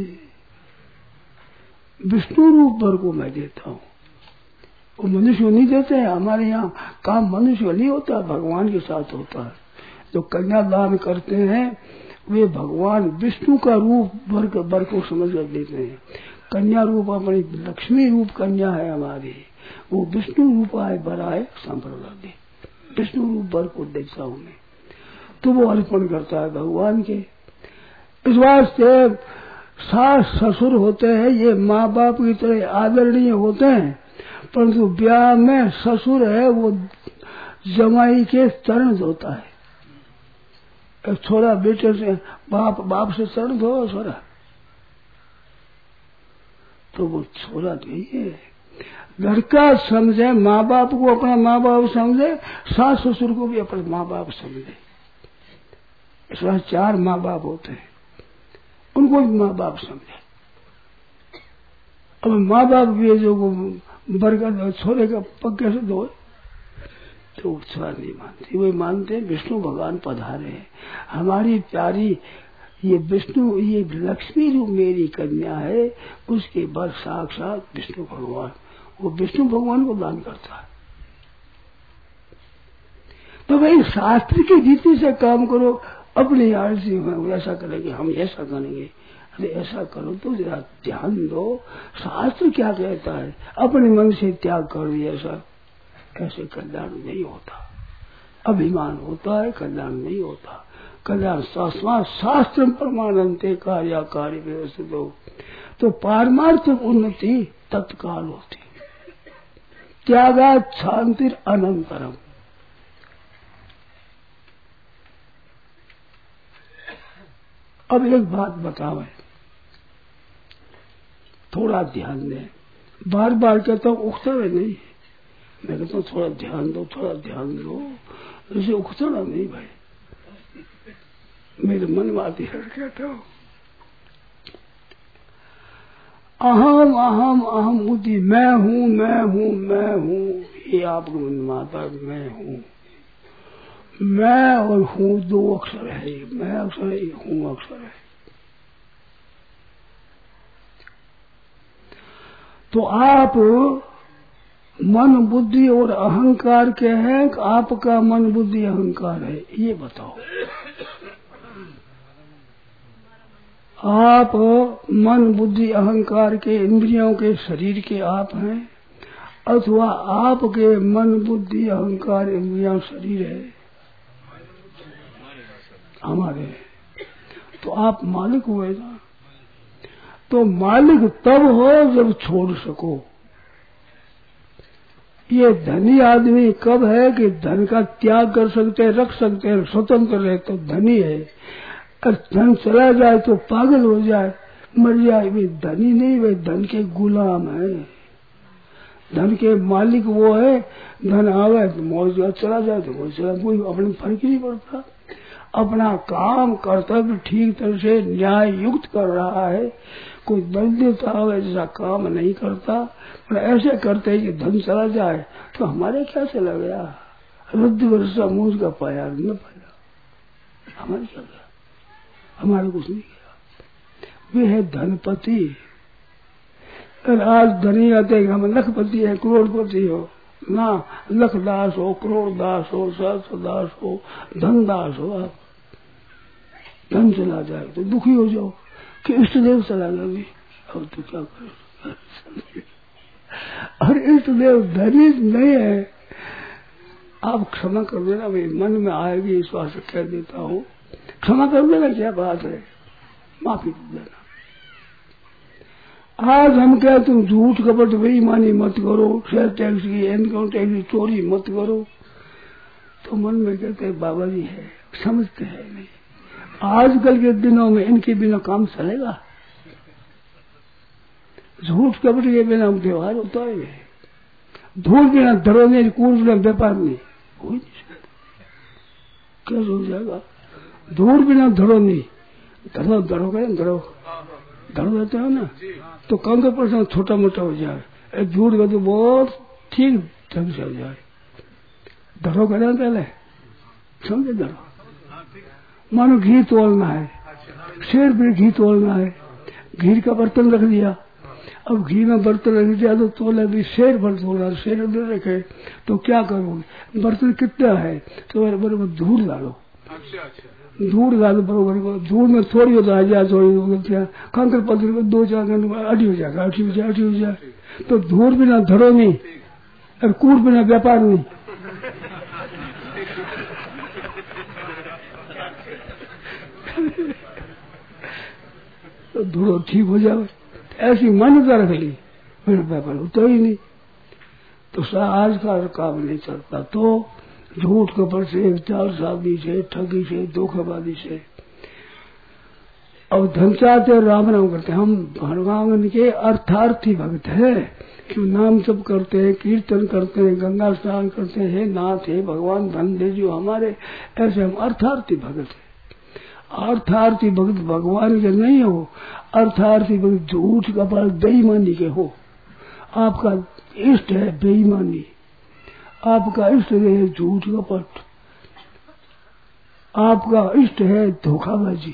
विष्णु रूप भर को मैं देता हूँ। वो मनुष्य नहीं देते हैं, हमारे यहाँ काम मनुष्य नहीं होता, भगवान के साथ होता है। जो कन्यादान करते हैं वे भगवान विष्णु का रूप भर को समझ कर देते हैं। कन्या रूप अपनी लक्ष्मी रूप कन्या है हमारी, वो विष्णु रूप आए बराए संप्रदाय, विष्णु रूप भर को देता हूँ मैं, तो वो अर्पण करता है भगवान के। इस वास्ते सास ससुर होते हैं ये माँ बाप की तरह आदरणीय होते हैं, परंतु ब्याह में ससुर है वो जमाई के चरण धोता है। छोरा बेटे से बाप से चरण धो छोरा, तो वो छोरा नहीं है। लड़का समझे माँ बाप को अपना माँ बाप समझे, सास ससुर को भी अपने माँ बाप समझे। इस बार 4 माँ बाप होते हैं, उनको भी माँ बाप समझे। अब माँ बाप भी जो बरगद छोरे का पग कैसे धोए, तो छोरा नहीं मानते, वे मानते हैं विष्णु भगवान पधारे हैं। हमारी प्यारी ये विष्णु, ये लक्ष्मी रूप मेरी कन्या है, उसके बाद साक्षात विष्णु भगवान, वो विष्णु भगवान को दान करता है। तो भाई शास्त्र की रीति से काम करो, अपनी आलसी में ऐसा करेंगे, हम ऐसा करेंगे, अरे ऐसा करो तो जरा ध्यान दो शास्त्र क्या कहता है। अपने मन से त्याग कर दिया सब, ऐसे कल्याण नहीं होता। अभिमान होता है, कल्याण नहीं होता। कल्याण शास्त्र प्रमाणन्ते कार्य व्यवस्थित हो, तो पारमार्थिक उन्नति तत्काल होती। त्यागात् शांतिर अनंतरम। अब एक बात बताओ, थोड़ा ध्यान दें। बार बार कहता हूँ उखतड़े नहीं, मैं कहता हूँ थोड़ा ध्यान दो, थोड़ा ध्यान दो, इसे उखतड़ा नहीं भाई, मेरे मन में आती है। कहता हूँ अहम अहम अहम बुद्धि, मैं हूँ मैं हूँ मैं हूँ, ये आपके मन में आता है। मैं हूँ, मैं और हूँ 2 अक्षर है, मैं अक्षर है, हूँ अक्षर है। तो आप मन बुद्धि और अहंकार के हैं, आपका मन बुद्धि अहंकार है, ये बताओ। आप मन बुद्धि अहंकार के, इंद्रियों के, शरीर के आप हैं, अथवा आपके मन बुद्धि अहंकार इंद्रियां शरीर है हमारे, तो आप मालिक हुए ना। तो मालिक तब हो जब छोड़ सको। ये धनी आदमी कब है कि धन का त्याग कर सकते हैं, रख सकते हैं, स्वतंत्र रहे तो धनी है। और धन चला जाए तो पागल हो जाए, मर जाए, वे धनी नहीं, वे धन के गुलाम है। धन के मालिक वो है, धन आवे तो मौज, चला जाए तो मौज चला, कोई अपने फर्क ही नहीं पड़ता। अपना काम कर्तव्य ठीक तरह से न्याय युक्त कर रहा है। कोई दरिद्रता आवे जैसा काम नहीं करता, पर ऐसे करते हैं कि धन चला जाए तो हमारे क्या चला गया, रुद्ध वर्षा मूंज का पाया न पाया, हमारे क्या गया, हमारे कुछ नहीं गया। वे है धनपति। और आज धनी आते हैं हम लखपति है, करोड़पति हो ना, लखदास हो, करोड़दास हो, सहस्रदास हो, धनदास हो। आप धन चला जाए तो दुखी हो जाओ कि इष्ट देव चला गया भी, अब तो क्या करो। और इष्ट देव धनी नहीं है। आप क्षमा कर देना, मेरे मन में आएगी इस बात से कह देता हूँ, क्षमा कर देना, क्या बात है, माफी दे देना। आज हम क्या, तुम झूठ कपट बेईमानी मत करो, शेयर टैक्स की, इनकम टैक्स की चोरी मत करो, तो मन में कहते बाबा जी है, समझते हैं नहीं। आजकल के दिनों में इनके बिना काम चलेगा? झूठ कपट के बिना व्यवहार होता है? धूल बिना धरोने, कूड़ बिना व्यापार नहीं हो ही नहीं सकता। कैसे हो जाएगा? धूड़ बिना धड़ो नहीं, धड़ो धड़ो गए धड़ो धड़ो देते हो ना, तो कंकर पर छोटा मोटा हो जाए, धूड़ का तो बहुत ठीक ढंग से हो जाए। धड़ो करें पहले, समझे धड़ो, मानो घी तोलना है, शेर पे घी तोलना है, घी का बर्तन रख दिया, अब घी में बर्तन रख दिया तो तोले भी शेर भर तोला, शेर अंदर रखे तो क्या करोगे, बर्तन कितना है तो बराबर धूड़ डालो, धूड़ डालो बराबर, धूड़ में थोड़ी हो जाए, थोड़ी हो जाए, कंकर पत्थर को 2-4 घंटे में अड़ी हो जाएगा, अड़ी हो जाए, तो धूड़ बिना धड़ो नहीं और कूड़ बिना व्यापार नहीं। तो धूड़ो ठीक हो जाए, ऐसी मान्यता रख ली, मेरा व्यापार होता ही नहीं, तो आज का काम नहीं चलता। तो झूठ कपट से, जालसाजी से, ठगी से, धोखेबाजी से, अब धन चाहते राम राम करते। हम भगवान के अर्थार्थी भक्त है, क्यों नाम जप करते हैं, कीर्तन करते हैं, गंगा स्नान करते हैं, हे नाथ हे भगवान धन दे जो हमारे, ऐसे हम अर्थार्थी भक्त है। अर्थार्थी भक्त भगवान के नहीं हो, अर्थार्थी भक्त झूठ कपट बेईमानी के हो। आपका इष्ट है बेईमानी, आपका इष्ट है झूठ कपट, आपका इष्ट है धोखाबाजी,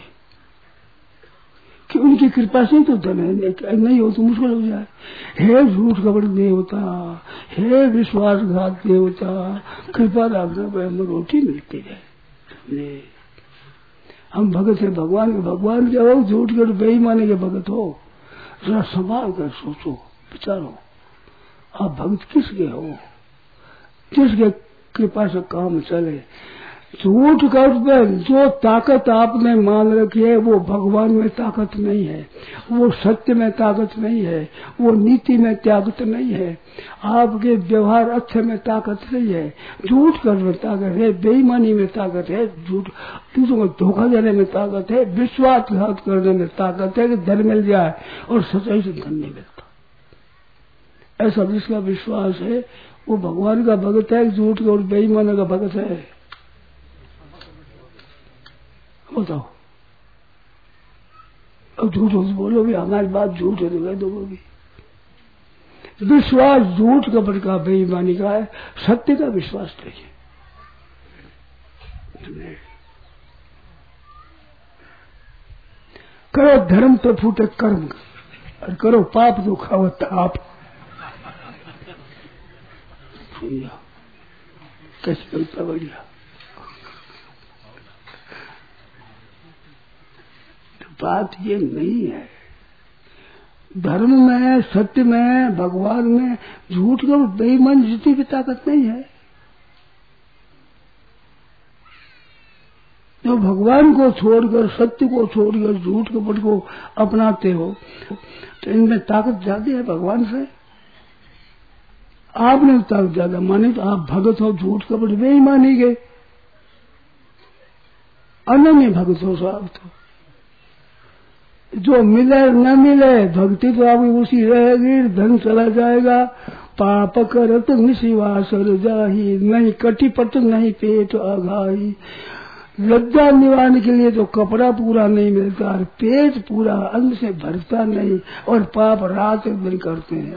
कि उनकी कृपा से तो धन है, नहीं हो तो मुश्किल हो जाए। हे झूठ कपट नहीं होता, हे विश्वासघात नहीं होता, कृपा रखने पर हमें रोटी मिलती है। हम भगत है भगवान के, भगवान के हो, झूठ के बेईमानी के भगत हो, जरा संभाल कर सोचो विचारो, आप भगत किसके हो, किसके कृपा से काम चले। झूठ कर जो ताकत आपने मान रखी है वो भगवान में ताकत नहीं है, वो सत्य में ताकत नहीं है, वो नीति में ताकत नहीं है, आपके व्यवहार अच्छे में ताकत नहीं है। झूठ करने में ताकत है, बेईमानी में ताकत है, झूठ दूसरों को धोखा देने में ताकत है, विश्वासघात करने में ताकत है कि धन मिल जाए, और सच्चाई से धन नहीं मिलता। ऐसा जिसका विश्वास है वो भगवान का भगत है, झूठ और बेईमानी का भगत है। बताओ, अब झूठ बोलोगे, हमारी बात झूठ है तो कह दोगे। विश्वास झूठ कपट का बेईमानी का है, सत्य का विश्वास नहीं। करो धर्म तो फूटे कर्म, और करो पाप तो खाओ ताप। कैसे बोलता बढ़िया, बात ये नहीं है। धर्म में, सत्य में, भगवान में झूठ का बेईमान जितनी भी ताकत नहीं है। जो भगवान को छोड़कर, सत्य को छोड़कर झूठ कपट को अपनाते हो तो इनमें ताकत ज्यादा है भगवान से। आपने ताकत ज्यादा मानी तो आप भगत हो झूठ कपट बेईमानी के, अनन्य भगत हो साहब। तो जो मिले न मिले भक्ति तो आपकी उसी रहेगी, धन चला जाएगा। पाप करत निशिवासर जाही, नहीं कटिपट नहीं पेट अघाई। लज्जा निवारने के लिए तो कपड़ा पूरा नहीं मिलता, और पेट पूरा अन्न से भरता नहीं, और पाप रात दिन करते हैं।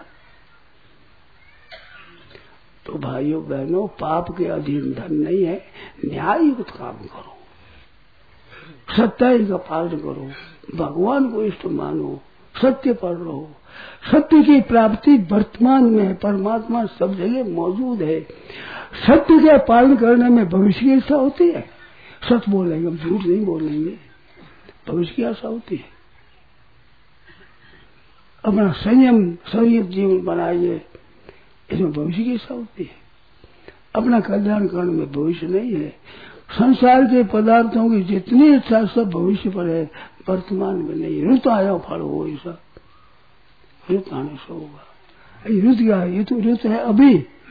तो भाइयों बहनों, पाप के अधीन धन नहीं है। न्याययुक्त काम करो, सच्चाई का पालन करो, भगवान को इष्ट मानो, सत्य पर रहो। सत्य की प्राप्ति वर्तमान में है, परमात्मा सब जगह मौजूद है। सत्य के पालन करने में भविष्य की इच्छा होती है। सच बोलेंगे, हम झूठ नहीं बोलेंगे, भविष्य की आशा होती है। अपना संयत जीवन बनाइए, इसमें भविष्य की इच्छा होती है। अपना कल्याण करने में भविष्य नहीं है। संसार के पदार्थों की जितनी इच्छा सब भविष्य पर है, वर्तमान में नहीं। ऋतु आया फल हो, ऐसा ऋतु आने से होगा। ऋतु क्या है, ये तो ऋतु है अभी,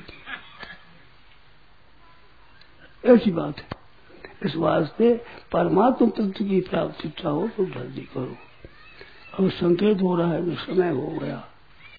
ऐसी बात है। इस वास्ते परमात्मा तत्व की प्राप्ति चाहो तो जल्दी करो। अब संकेत हो रहा है, समय हो गया।